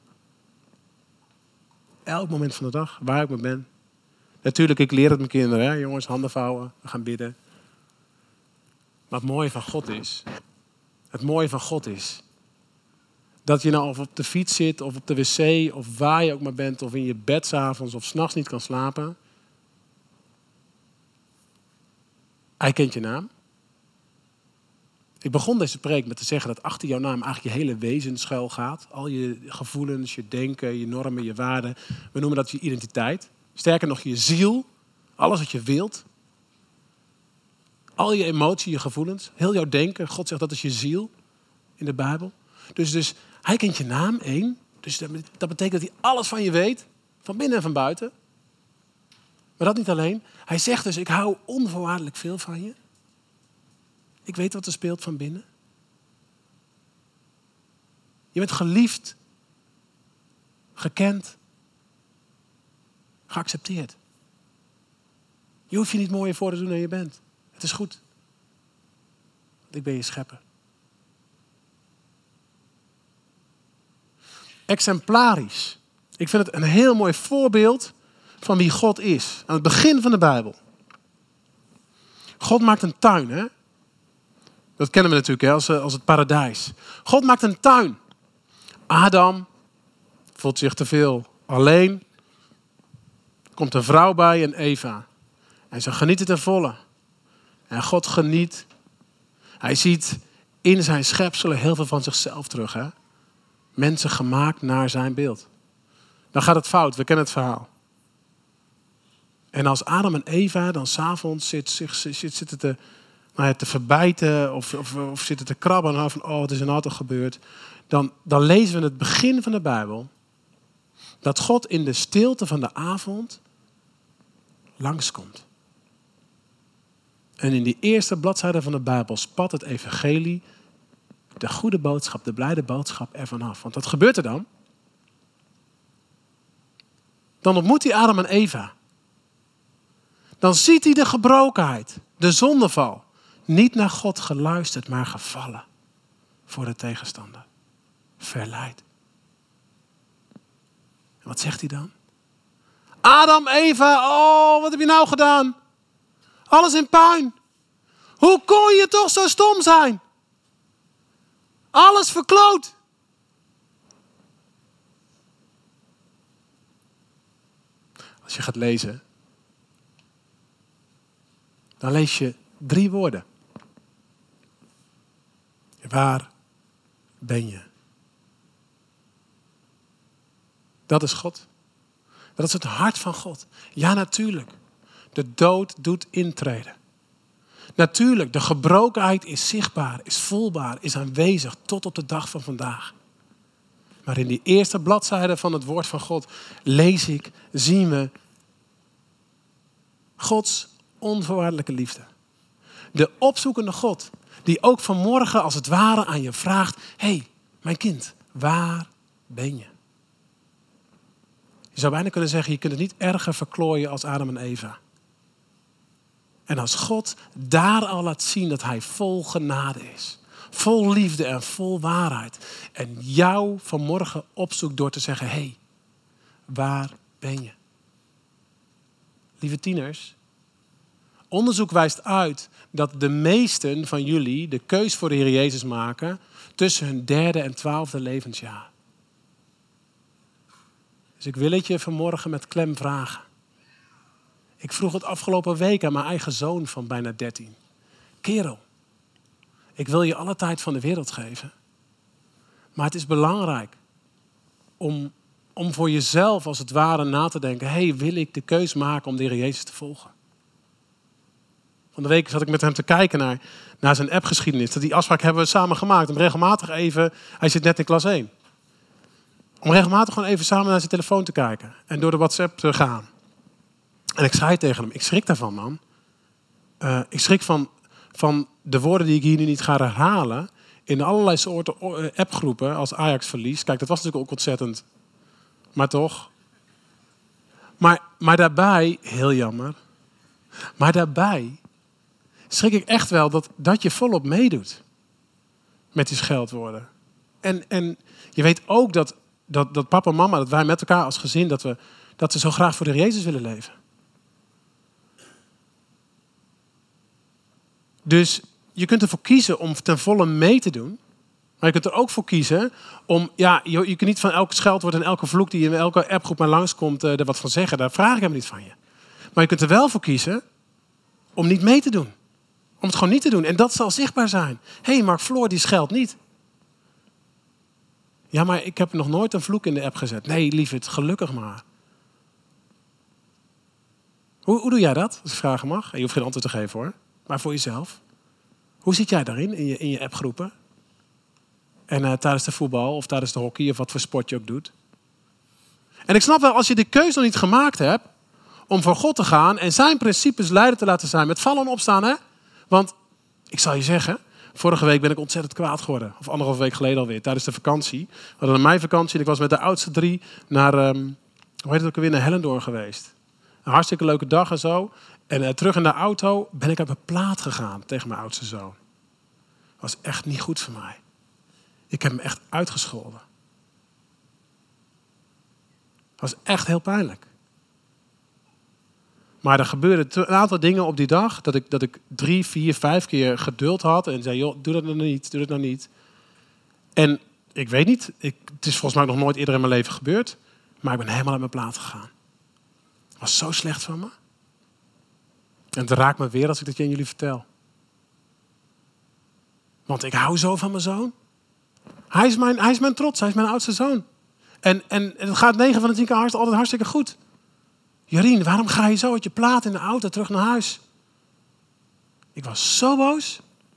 Elk moment van de dag, waar ik maar ben. Natuurlijk, ik leer het mijn kinderen. Hè? Jongens, handen vouwen, we gaan bidden. Maar het mooie van God is... Het mooie van God is... dat je nou of op de fiets zit, of op de wc, of waar je ook maar bent... of in je bed 's avonds, of 's nachts niet kan slapen. Hij kent je naam. Ik begon deze preek met te zeggen dat achter jouw naam eigenlijk je hele wezen schuil gaat. Al je gevoelens, je denken, je normen, je waarden. We noemen dat je identiteit. Sterker nog, je ziel. Alles wat je wilt. Al je emotie, je gevoelens. Heel jouw denken. God zegt dat is je ziel in de Bijbel. Dus, dus hij kent je naam, één. Dus dat betekent dat hij alles van je weet. Van binnen en van buiten. Maar dat niet alleen. Hij zegt dus, ik hou onvoorwaardelijk veel van je. Ik weet wat er speelt van binnen. Je bent geliefd. Gekend. Geaccepteerd. Je hoeft je niet mooier voor te doen dan je bent. Het is goed. Want ik ben je schepper. Exemplarisch. Ik vind het een heel mooi voorbeeld van wie God is. Aan het begin van de Bijbel. God maakt een tuin, hè? Dat kennen we natuurlijk, hè, als, als het paradijs. God maakt een tuin. Adam voelt zich te veel alleen. Er komt een vrouw bij en Eva. En ze genieten ten volle. En God geniet. Hij ziet in zijn schepselen heel veel van zichzelf terug, hè? Mensen gemaakt naar zijn beeld. Dan gaat het fout, we kennen het verhaal. En als Adam en Eva dan s'avonds zitten zit, zit, zit te, nou ja, te verbijten of, of, of zitten te krabben en van, oh, wat is er nou toch gebeurd? Dan, dan lezen we in het begin van de Bijbel dat God in de stilte van de avond langskomt. En in die eerste bladzijde van de Bijbel spat het evangelie, de goede boodschap, de blijde boodschap ervan af. Want wat gebeurt er dan? Dan ontmoet hij Adam en Eva. Dan ziet hij de gebrokenheid, de zondeval. Niet naar God geluisterd, maar gevallen voor de tegenstander. Verleid. En wat zegt hij dan? Adam, Eva, oh, wat heb je nou gedaan? Alles in puin. Hoe kon je toch zo stom zijn? Alles verkloot. Als je gaat lezen, dan lees je drie woorden. Waar ben je? Dat is God. Dat is het hart van God. Ja, natuurlijk. De dood doet intreden. Natuurlijk, de gebrokenheid is zichtbaar, is voelbaar, is aanwezig tot op de dag van vandaag. Maar in die eerste bladzijde van het woord van God lees ik, zien we Gods onvoorwaardelijke liefde. De opzoekende God, die ook vanmorgen als het ware aan je vraagt, hé, hey, mijn kind, waar ben je? Je zou bijna kunnen zeggen, je kunt het niet erger verklooien als Adam en Eva. En als God daar al laat zien dat hij vol genade is. Vol liefde en vol waarheid. En jou vanmorgen opzoekt door te zeggen, hé, hey, waar ben je? Lieve tieners, onderzoek wijst uit dat de meesten van jullie de keus voor de Heer Jezus maken tussen hun derde en twaalfde levensjaar. Dus ik wil het je vanmorgen met klem vragen. Ik vroeg het afgelopen week aan mijn eigen zoon van bijna dertien. Kerel, ik wil je alle tijd van de wereld geven. Maar het is belangrijk om, om voor jezelf als het ware na te denken. Hé, hey, wil ik de keus maken om de Heer Jezus te volgen? Van de week zat ik met hem te kijken naar, naar zijn appgeschiedenis. Die afspraak hebben we samen gemaakt. Om regelmatig even, hij zit net in klas één. Om regelmatig gewoon even samen naar zijn telefoon te kijken. En door de WhatsApp te gaan. En ik zei tegen hem, ik schrik daarvan, man. Uh, ik schrik van, van de woorden die ik hier nu niet ga herhalen. In allerlei soorten appgroepen als Ajax verliest. Kijk, dat was natuurlijk ook ontzettend. Maar toch. Maar, maar daarbij, heel jammer. Maar daarbij schrik ik echt wel dat, dat je volop meedoet. Met die scheldwoorden. En, en je weet ook dat, dat, dat papa en mama, dat wij met elkaar als gezin, dat we, dat we zo graag voor de Heer Jezus willen leven. Dus je kunt ervoor kiezen om ten volle mee te doen. Maar je kunt er ook voor kiezen om, ja, je, je kunt niet van elke scheldwoord en elke vloek die in elke appgroep maar langskomt uh, er wat van zeggen. Daar vraag ik helemaal niet van je. Maar je kunt er wel voor kiezen om niet mee te doen. Om het gewoon niet te doen. En dat zal zichtbaar zijn. Hé, hey, Mark Floor die scheldt niet. Ja, maar ik heb nog nooit een vloek in de app gezet. Nee, lieverd, gelukkig maar. Hoe, hoe doe jij dat, als ik vragen mag? En je hoeft geen antwoord te geven hoor. Maar voor jezelf. Hoe zit jij daarin, in je, in je appgroepen? En uh, tijdens de voetbal of tijdens de hockey of wat voor sport je ook doet. En ik snap wel, als je de keuze nog niet gemaakt hebt om voor God te gaan en zijn principes leider te laten zijn met vallen en opstaan. Hè? Want ik zal je zeggen, vorige week ben ik ontzettend kwaad geworden. Of anderhalf week geleden alweer, tijdens de vakantie. We hadden een meivakantie en ik was met de oudste drie naar, um, hoe heet het ook alweer, naar Hellendoorn geweest. Een hartstikke leuke dag en zo. En uh, terug in de auto ben ik uit mijn plaat gegaan tegen mijn oudste zoon. Dat was echt niet goed voor mij. Ik heb hem echt uitgescholden. Dat was echt heel pijnlijk. Maar er gebeurden een aantal dingen op die dag... dat ik, dat ik drie, vier, vijf keer geduld had... en zei, joh, doe dat nou niet, doe dat nou niet. En ik weet niet, ik, het is volgens mij nog nooit eerder in mijn leven gebeurd... maar ik ben helemaal uit mijn plaat gegaan. Het was zo slecht van me. En het raakt me weer als ik dat aan jullie vertel. Want ik hou zo van mijn zoon. Hij is mijn, hij is mijn trots, hij is mijn oudste zoon. En, en het gaat negen van de tien keer hard, altijd hartstikke goed. Jorien, waarom ga je zo uit je plaat in de auto terug naar huis? Ik was zo boos.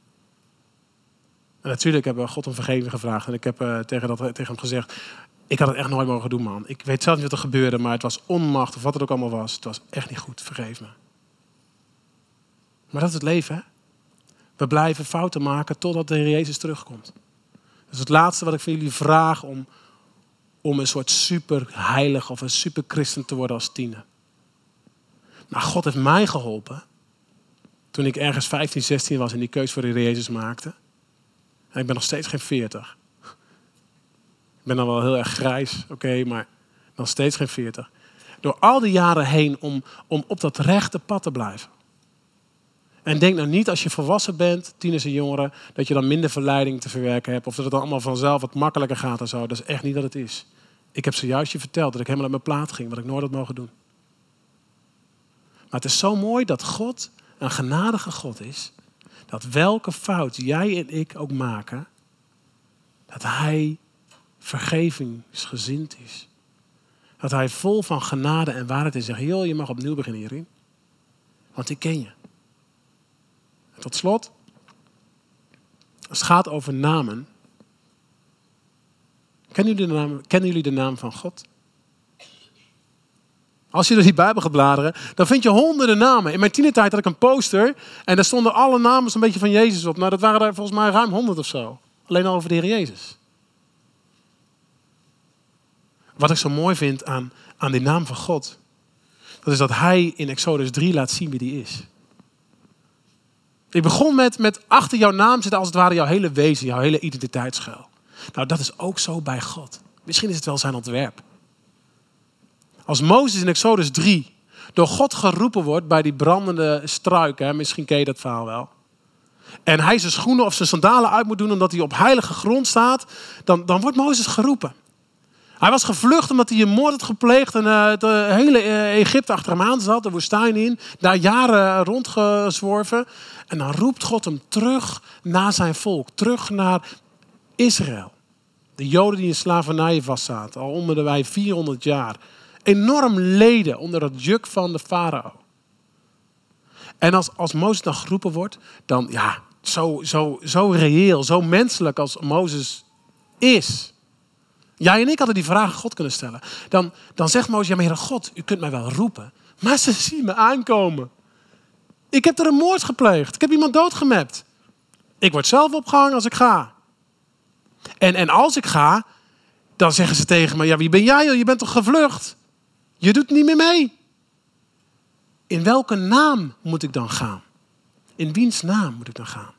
En natuurlijk hebben we God om vergeving gevraagd. En ik heb uh, tegen, dat, tegen hem gezegd... ik had het echt nooit mogen doen, man. Ik weet zelf niet wat er gebeurde, maar het was onmacht of wat het ook allemaal was. Het was echt niet goed, vergeef me. Maar dat is het leven, hè? We blijven fouten maken totdat de Heer Jezus terugkomt. Dus het laatste wat ik van jullie vraag... om, om een soort superheilig of een superchristen te worden als tiener. Maar God heeft mij geholpen... toen ik ergens vijftien, zestien was en die keus voor de Heer Jezus maakte. En ik ben nog steeds geen veertig. Ik ben dan wel heel erg grijs, oké, okay, maar nog steeds geen veertig. Door al die jaren heen om, om op dat rechte pad te blijven. En denk nou niet als je volwassen bent, tieners en jongeren, dat je dan minder verleiding te verwerken hebt. Of dat het dan allemaal vanzelf wat makkelijker gaat en zo. Dat is echt niet wat het is. Ik heb zojuist je verteld dat ik helemaal uit mijn plaat ging, wat ik nooit had mogen doen. Maar het is zo mooi dat God een genadige God is. Dat welke fout jij en ik ook maken, dat hij vergevingsgezind is. Dat hij vol van genade en waarheid is. Zegt, joh, je mag opnieuw beginnen hierin. Want ik ken je. En tot slot. Als het gaat over namen. Kennen jullie de naam, kennen jullie de naam van God? Als je door die Bijbel gaat bladeren, dan vind je honderden namen. In mijn tienertijd had ik een poster. En daar stonden alle namen een beetje van Jezus op. Nou, dat waren er volgens mij ruim honderd of zo. Alleen al over de Heer Jezus. Wat ik zo mooi vind aan, aan die naam van God. Dat is dat hij in Exodus drie laat zien wie die is. Ik begon met, met achter jouw naam zit als het ware jouw hele wezen, jouw hele identiteit schuil. Nou, dat is ook zo bij God. Misschien is het wel zijn ontwerp. Als Mozes in Exodus drie door God geroepen wordt bij die brandende struiken, misschien ken je dat verhaal wel. En hij zijn schoenen of zijn sandalen uit moet doen omdat hij op heilige grond staat, dan, dan wordt Mozes geroepen. Hij was gevlucht omdat hij een moord had gepleegd en uh, de hele uh, Egypte achter hem aan zat, de woestijn in, daar jaren rondgezworven. En dan roept God hem terug naar zijn volk, terug naar Israël. De Joden die in slavernij vastzaten, al onder de wij vierhonderd jaar. Enorm leden onder het juk van de farao. En als, als Mozes dan geroepen wordt, dan ja, zo, zo, zo reëel, zo menselijk als Mozes is. Jij en ik hadden die vraag aan God kunnen stellen. Dan, dan zegt Mozes, ja maar Heere God, u kunt mij wel roepen. Maar ze zien me aankomen. Ik heb er een moord gepleegd. Ik heb iemand doodgemapt. Ik word zelf opgehangen als ik ga. En, en als ik ga, dan zeggen ze tegen me, ja wie ben jij joh? Je bent toch gevlucht? Je doet niet meer mee. In welke naam moet ik dan gaan? In wiens naam moet ik dan gaan?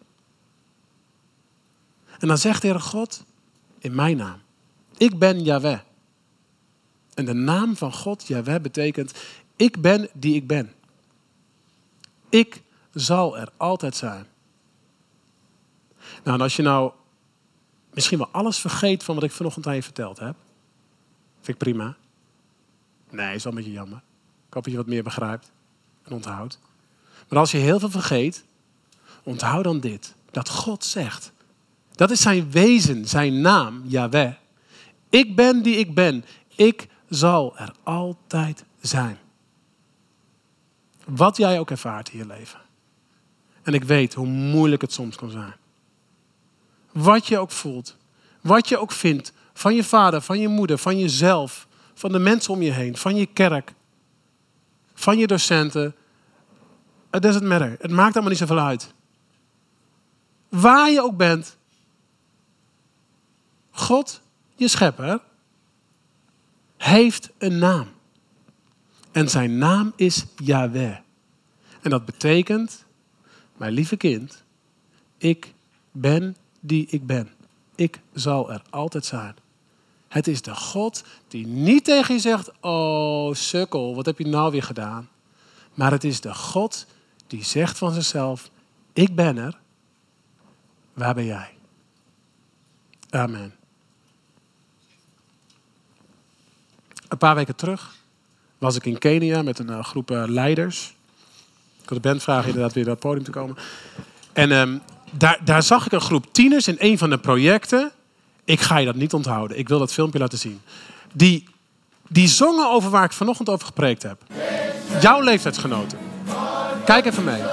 En dan zegt de Heere God, in mijn naam. Ik ben Yahweh. En de naam van God, Yahweh, betekent, ik ben die ik ben. Ik zal er altijd zijn. Nou, en als je nou misschien wel alles vergeet van wat ik vanochtend aan je verteld heb, vind ik prima. Nee, is wel een beetje jammer. Ik hoop dat je wat meer begrijpt en onthoudt. Maar als je heel veel vergeet, onthoud dan dit. Dat God zegt, dat is zijn wezen, zijn naam, Yahweh. Ik ben die ik ben. Ik zal er altijd zijn. Wat jij ook ervaart in je leven. En ik weet hoe moeilijk het soms kan zijn. Wat je ook voelt. Wat je ook vindt. Van je vader, van je moeder, van jezelf. Van de mensen om je heen. Van je kerk. Van je docenten. It doesn't matter. Het maakt allemaal niet zoveel uit. Waar je ook bent. God, je schepper, heeft een naam. En zijn naam is Yahweh. En dat betekent, mijn lieve kind, ik ben die ik ben. Ik zal er altijd zijn. Het is de God die niet tegen je zegt, oh sukkel, wat heb je nou weer gedaan? Maar het is de God die zegt van zichzelf, ik ben er, waar ben jij? Amen. Een paar weken terug was ik in Kenia met een uh, groep uh, leiders. Ik had de band vragen inderdaad weer naar het podium te komen. En um, daar, daar zag ik een groep tieners in een van de projecten. Ik ga je dat niet onthouden. Ik wil dat filmpje laten zien. Die, die zongen over waar ik vanochtend over gepreekt heb. Jouw leeftijdsgenoten. Kijk even mee.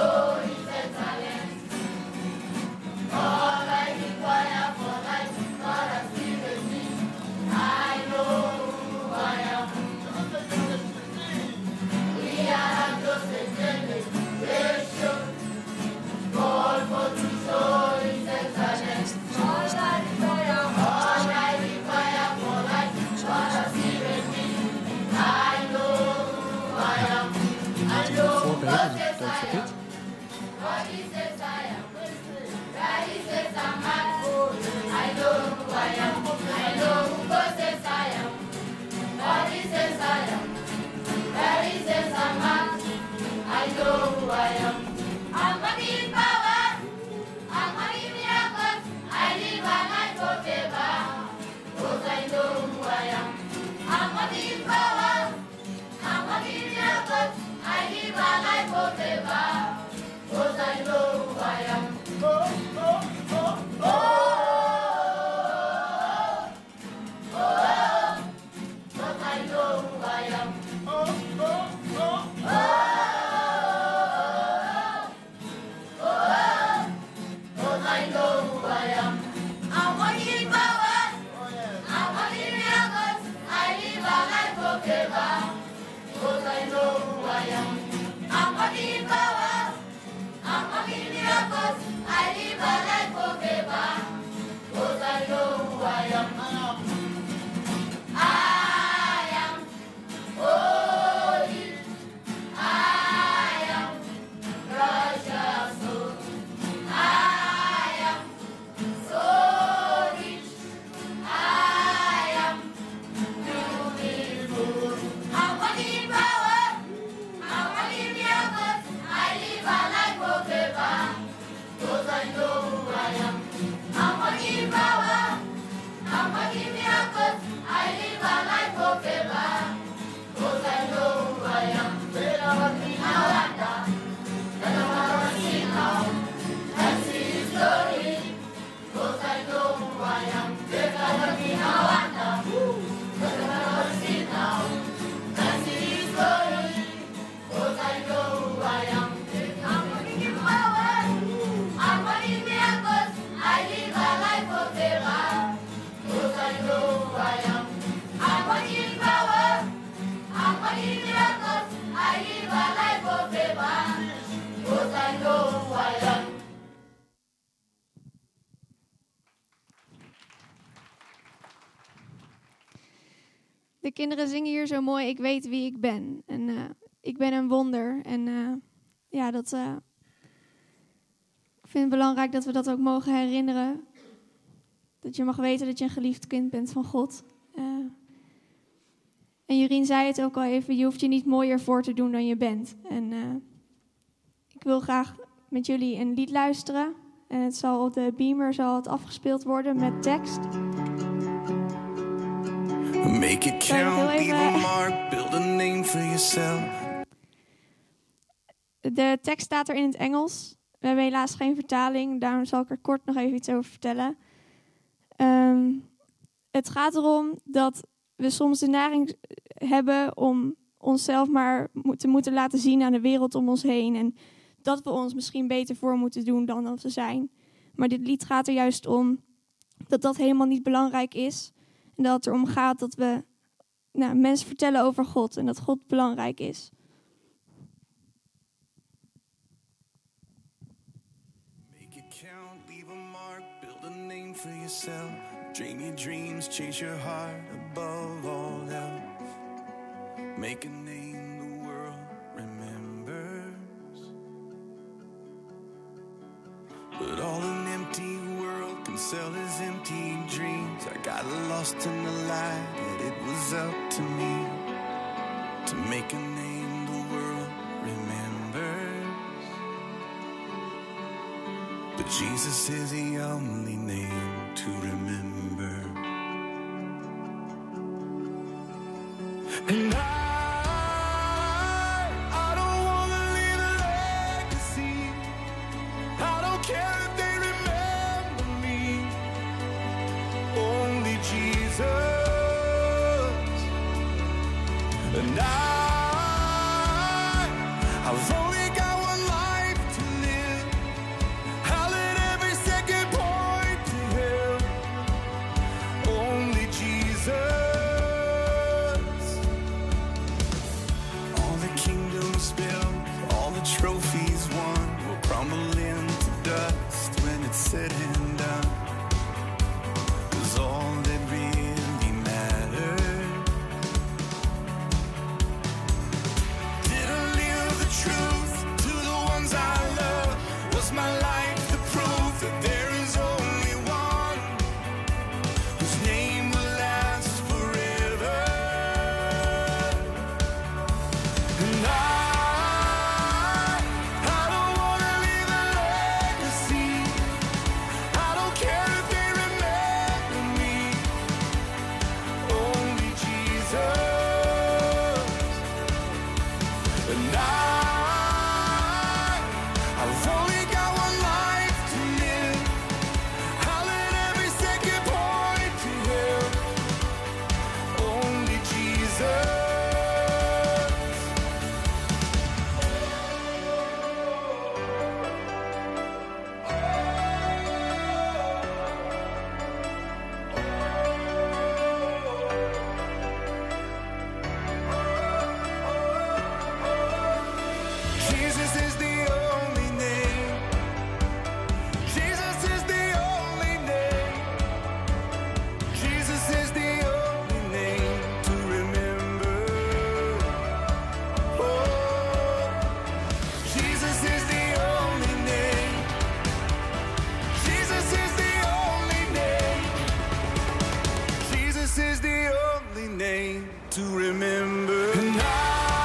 De kinderen zingen hier zo mooi, ik weet wie ik ben. En uh, ik ben een wonder. En uh, ja, dat, uh, ik vind het belangrijk dat we dat ook mogen herinneren. Dat je mag weten dat je een geliefd kind bent van God. Uh, en Jurien zei het ook al even, je hoeft je niet mooier voor te doen dan je bent. En uh, ik wil graag met jullie een lied luisteren. En het zal op de beamer zal het afgespeeld worden met tekst. Make it count, leave a mark, build a name for yourself. De tekst staat er in het Engels. We hebben helaas geen vertaling, daarom zal ik er kort nog even iets over vertellen. Um, het gaat erom dat we soms de neiging hebben om onszelf maar te moeten laten zien aan de wereld om ons heen. En dat we ons misschien beter voor moeten doen dan dat we zijn. Maar dit lied gaat er juist om dat dat helemaal niet belangrijk is. En dat het erom gaat dat we nou, mensen vertellen over God en dat God belangrijk is. Make it count, leave a mark, build a name for yourself. Dream your dreams, chase your heart above all else. Make a name the sell his empty dreams. I got lost in the light, yet it was up to me to make a name the world remembers. But Jesus is the only name to remember. And I And I, I've only got one life to live. I'll let every second point to Him. Only Jesus. All the kingdoms built, all the trophies won, will crumble into dust when it's said and done. 'Cause all that really matters. Truth to the ones I love. Was my life the proof that there is only one whose name will last forever? And I, I don't wanna leave a legacy. I don't care if they remember me. Only Jesus. And I I've only got one life to live. I'll let every second point to Him. Only Jesus. Jesus is the only name. Jesus is the only name. Jesus is the only name to remember. Oh, Jesus is the only name. Jesus is the only name. Jesus is the only name to remember. And I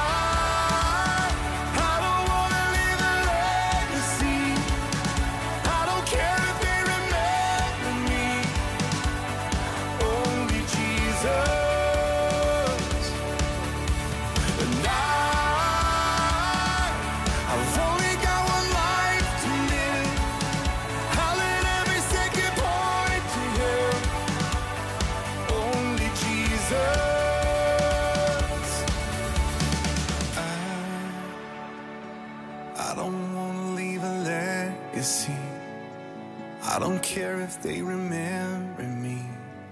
I don't wanna leave a legacy. I don't care if they remember me.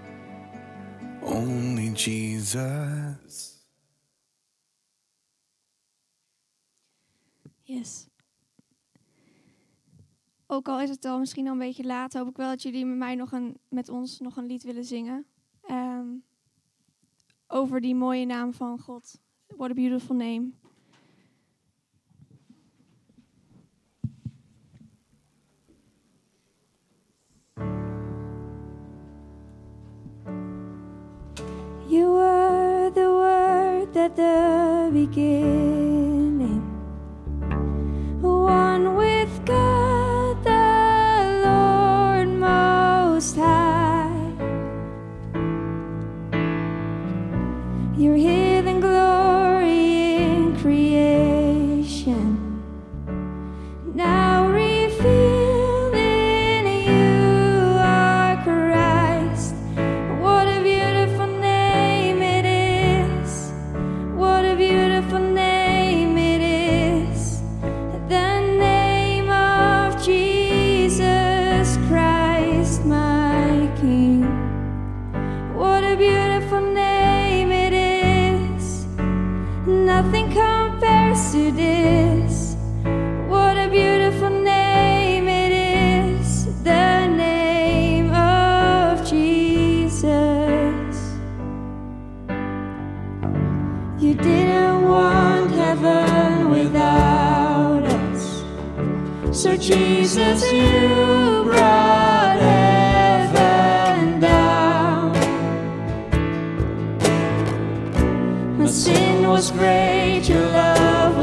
Only Jesus. Yes. Ook al is het al misschien al een beetje laat, hoop ik wel dat jullie met mij nog een, met ons nog een lied willen zingen. Um, over die mooie naam van God. What a beautiful name. You were the word at the beginning, one with God the Lord Most High. Your hidden glory in creation, now revealed in you are Christ. What a beautiful name it is. What a beautiful name it is. The name of Jesus Christ, my King. What a beautiful name it is. Nothing compares to this. What a beautiful name it is. The name of Jesus. You didn't want heaven without us, so Jesus, you brought heaven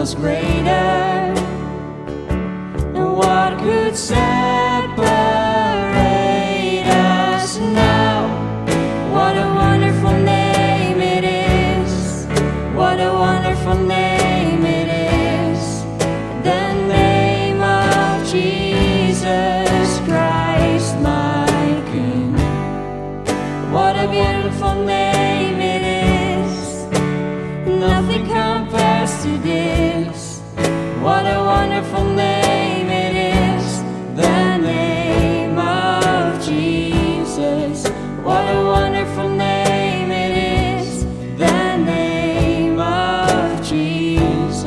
was greater. And what could separate us now? What a wonderful name it is. What a wonderful name it is. The name of Jesus Christ, my King. What a beautiful name it is. Nothing compares to this. What a wonderful name it is. The name of Jesus. What a wonderful name it is. The name of Jesus.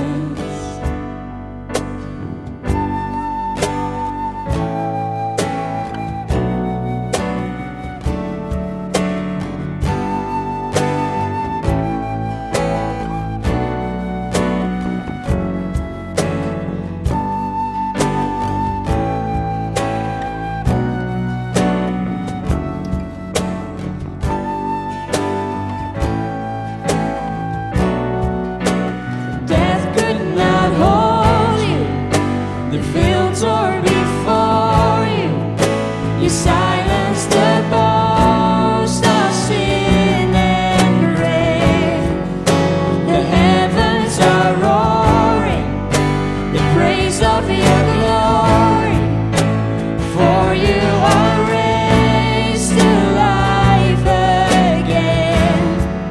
Death could not hold you. The field tore before you. You silenced the boast of sin and grave. The heavens are roaring the praise of your glory. For you are raised to life again.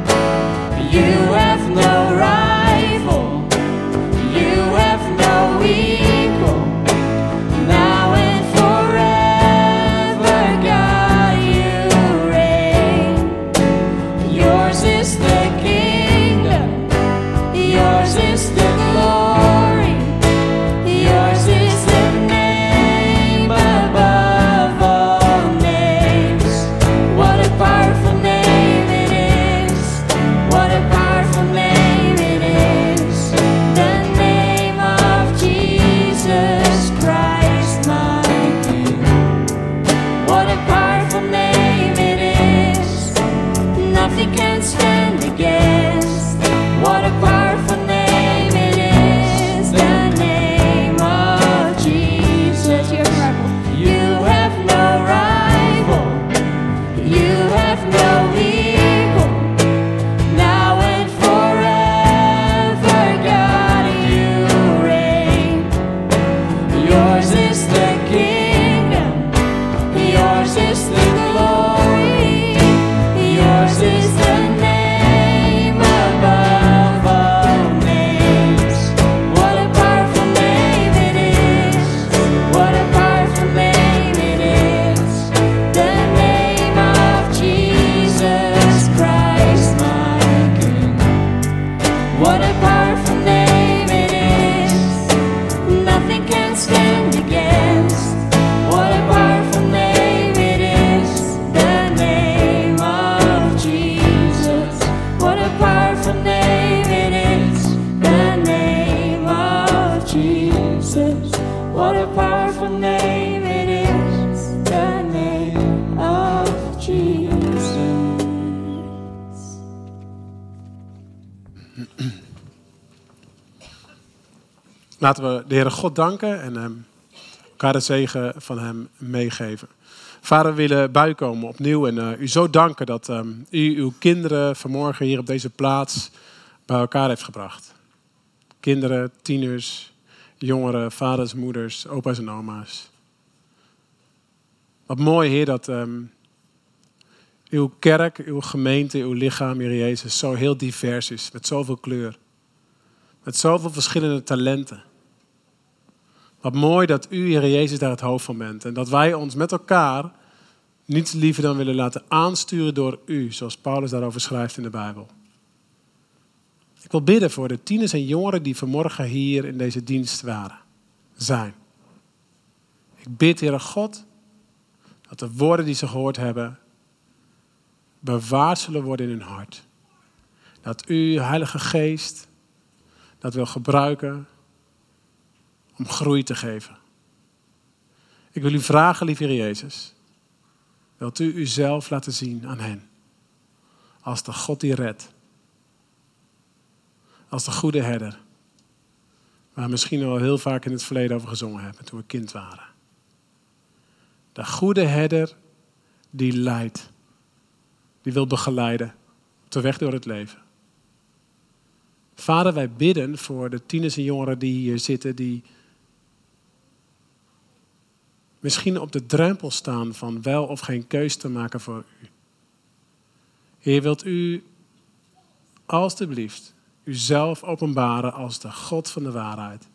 You have no rival. You have no equal. Now and forever, God, you reign. Yours is the kingdom. Yours is the glory. Yours is the name above all names. What a powerful name it is. What a powerful name it is. The name of Jesus Christ, my King. What a powerful name it is. Nothing can stand against. What a powerful name it is. The name of Jesus. You have rival. You have no rival. You have no equal. Now and forever, God, you reign. Yours is the kingdom. Yours is the glory. Yours is the name above all names. What a powerful name it is. What a powerful name it is. The name of Jesus Christ, my King. What a powerful name it is. Nothing can stand against. What a powerful name it is. The name of Jesus. What a powerful name it is. The name of Jesus. What a powerful name it is. The name of Jesus. Laten we de Heere God danken en hem, elkaar de zegen van hem meegeven. Vader, we willen bijkomen opnieuw en uh, u zo danken dat um, u uw kinderen vanmorgen hier op deze plaats bij elkaar heeft gebracht. Kinderen, tieners, jongeren, vaders, moeders, opa's en oma's. Wat mooi, Heer, dat um, uw kerk, uw gemeente, uw lichaam, Heer Jezus, zo heel divers is. Met zoveel kleur. Met zoveel verschillende talenten. Wat mooi dat u, Heer Jezus, daar het hoofd van bent. En dat wij ons met elkaar niets liever dan willen laten aansturen door u. Zoals Paulus daarover schrijft in de Bijbel. Ik wil bidden voor de tieners en jongeren die vanmorgen hier in deze dienst waren, zijn. Ik bid, Heere God, dat de woorden die ze gehoord hebben bewaard zullen worden in hun hart. Dat u, Heilige Geest, dat wil gebruiken om groei te geven. Ik wil u vragen, lieve Heer Jezus, wilt u uzelf laten zien aan hen als de God die redt. Als de goede herder. Waar we misschien al heel vaak in het verleden over gezongen hebben toen we kind waren. De goede herder die leidt. Die wil begeleiden op de weg door het leven. Vader, wij bidden voor de tieners en jongeren die hier zitten, die misschien op de drempel staan van wel of geen keus te maken voor u. Heer, wilt u alstublieft uzelf openbaren als de God van de waarheid.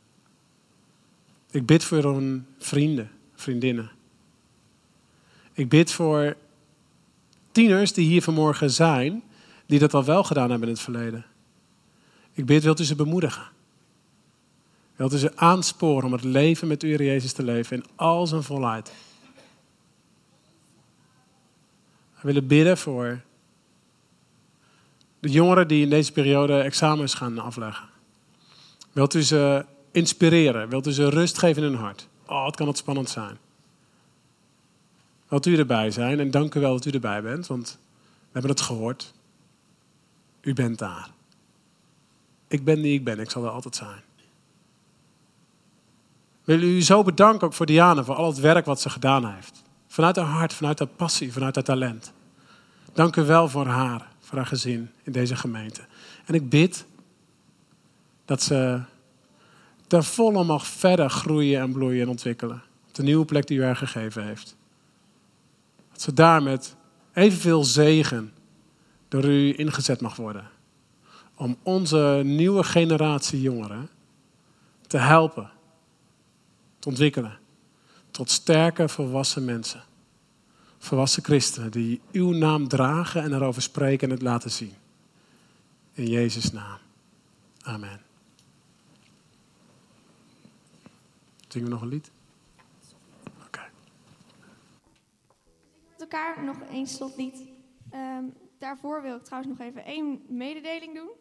Ik bid voor hun vrienden, vriendinnen. Ik bid voor tieners die hier vanmorgen zijn, die dat al wel gedaan hebben in het verleden. Ik bid, wilt u ze bemoedigen? Wilt u ze aansporen om het leven met u, Heer Jezus, te leven in al zijn volheid? We willen bidden voor de jongeren die in deze periode examens gaan afleggen. Wilt u ze inspireren? Wilt u ze rust geven in hun hart? Oh, het kan wat spannend zijn. Wilt u erbij zijn? En dank u wel dat u erbij bent, want we hebben het gehoord. U bent daar. Ik ben die ik ben, ik zal er altijd zijn. We willen u zo bedanken ook voor Diana, voor al het werk wat ze gedaan heeft. Vanuit haar hart, vanuit haar passie, vanuit haar talent. Dank u wel voor haar, voor haar gezin in deze gemeente. En ik bid dat ze ten volle mag verder groeien en bloeien en ontwikkelen. Op de nieuwe plek die u haar gegeven heeft. Dat ze daar met evenveel zegen door u ingezet mag worden. Om onze nieuwe generatie jongeren te helpen, te ontwikkelen. Tot sterke, volwassen mensen. Volwassen christenen die uw naam dragen en erover spreken en het laten zien. In Jezus' naam. Amen. Zingen we nog een lied? Oké. Okay. Met elkaar nog één slotlied. Um, daarvoor wil ik trouwens nog even één mededeling doen.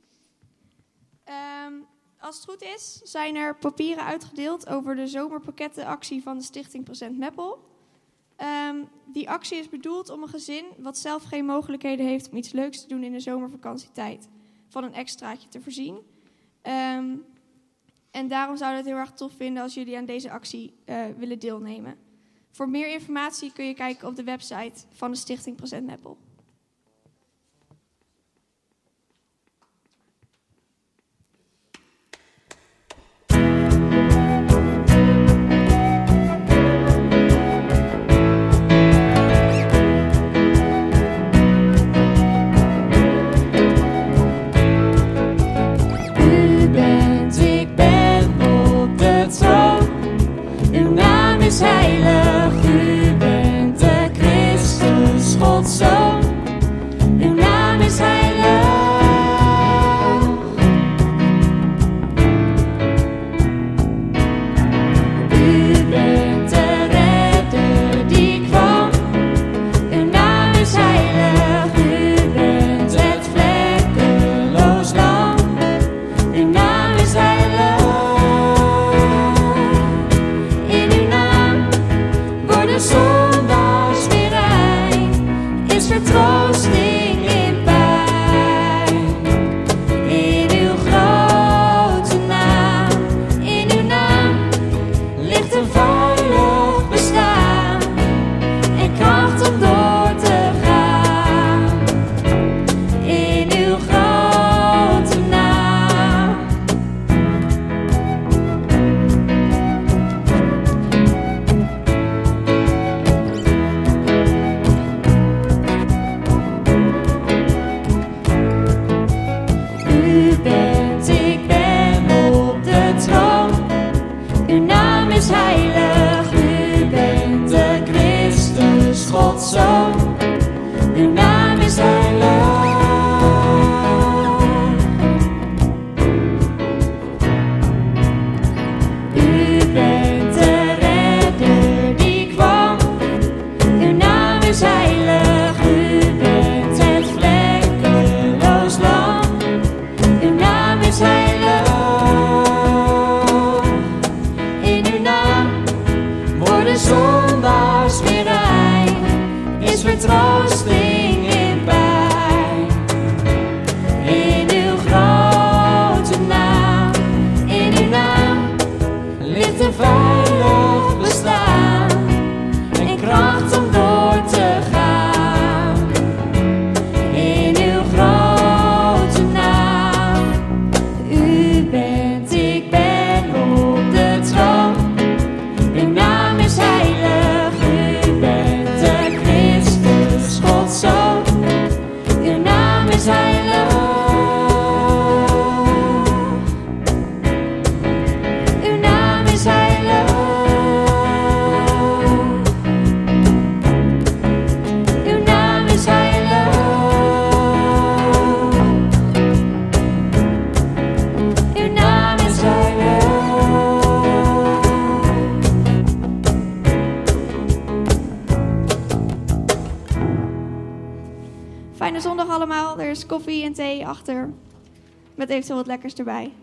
Um, als het goed is, zijn er papieren uitgedeeld over de zomerpakkettenactie van de Stichting Present Meppel. Um, die actie is bedoeld om een gezin wat zelf geen mogelijkheden heeft om iets leuks te doen in de zomervakantietijd van een extraatje te voorzien. Um, en daarom zouden we het heel erg tof vinden als jullie aan deze actie uh, willen deelnemen. Voor meer informatie kun je kijken op de website van de Stichting Present Meppel. Heilig, u bent de Christus, Gods Zoon. Fijne zondag allemaal. Er is koffie en thee achter. Met eventueel wat lekkers erbij.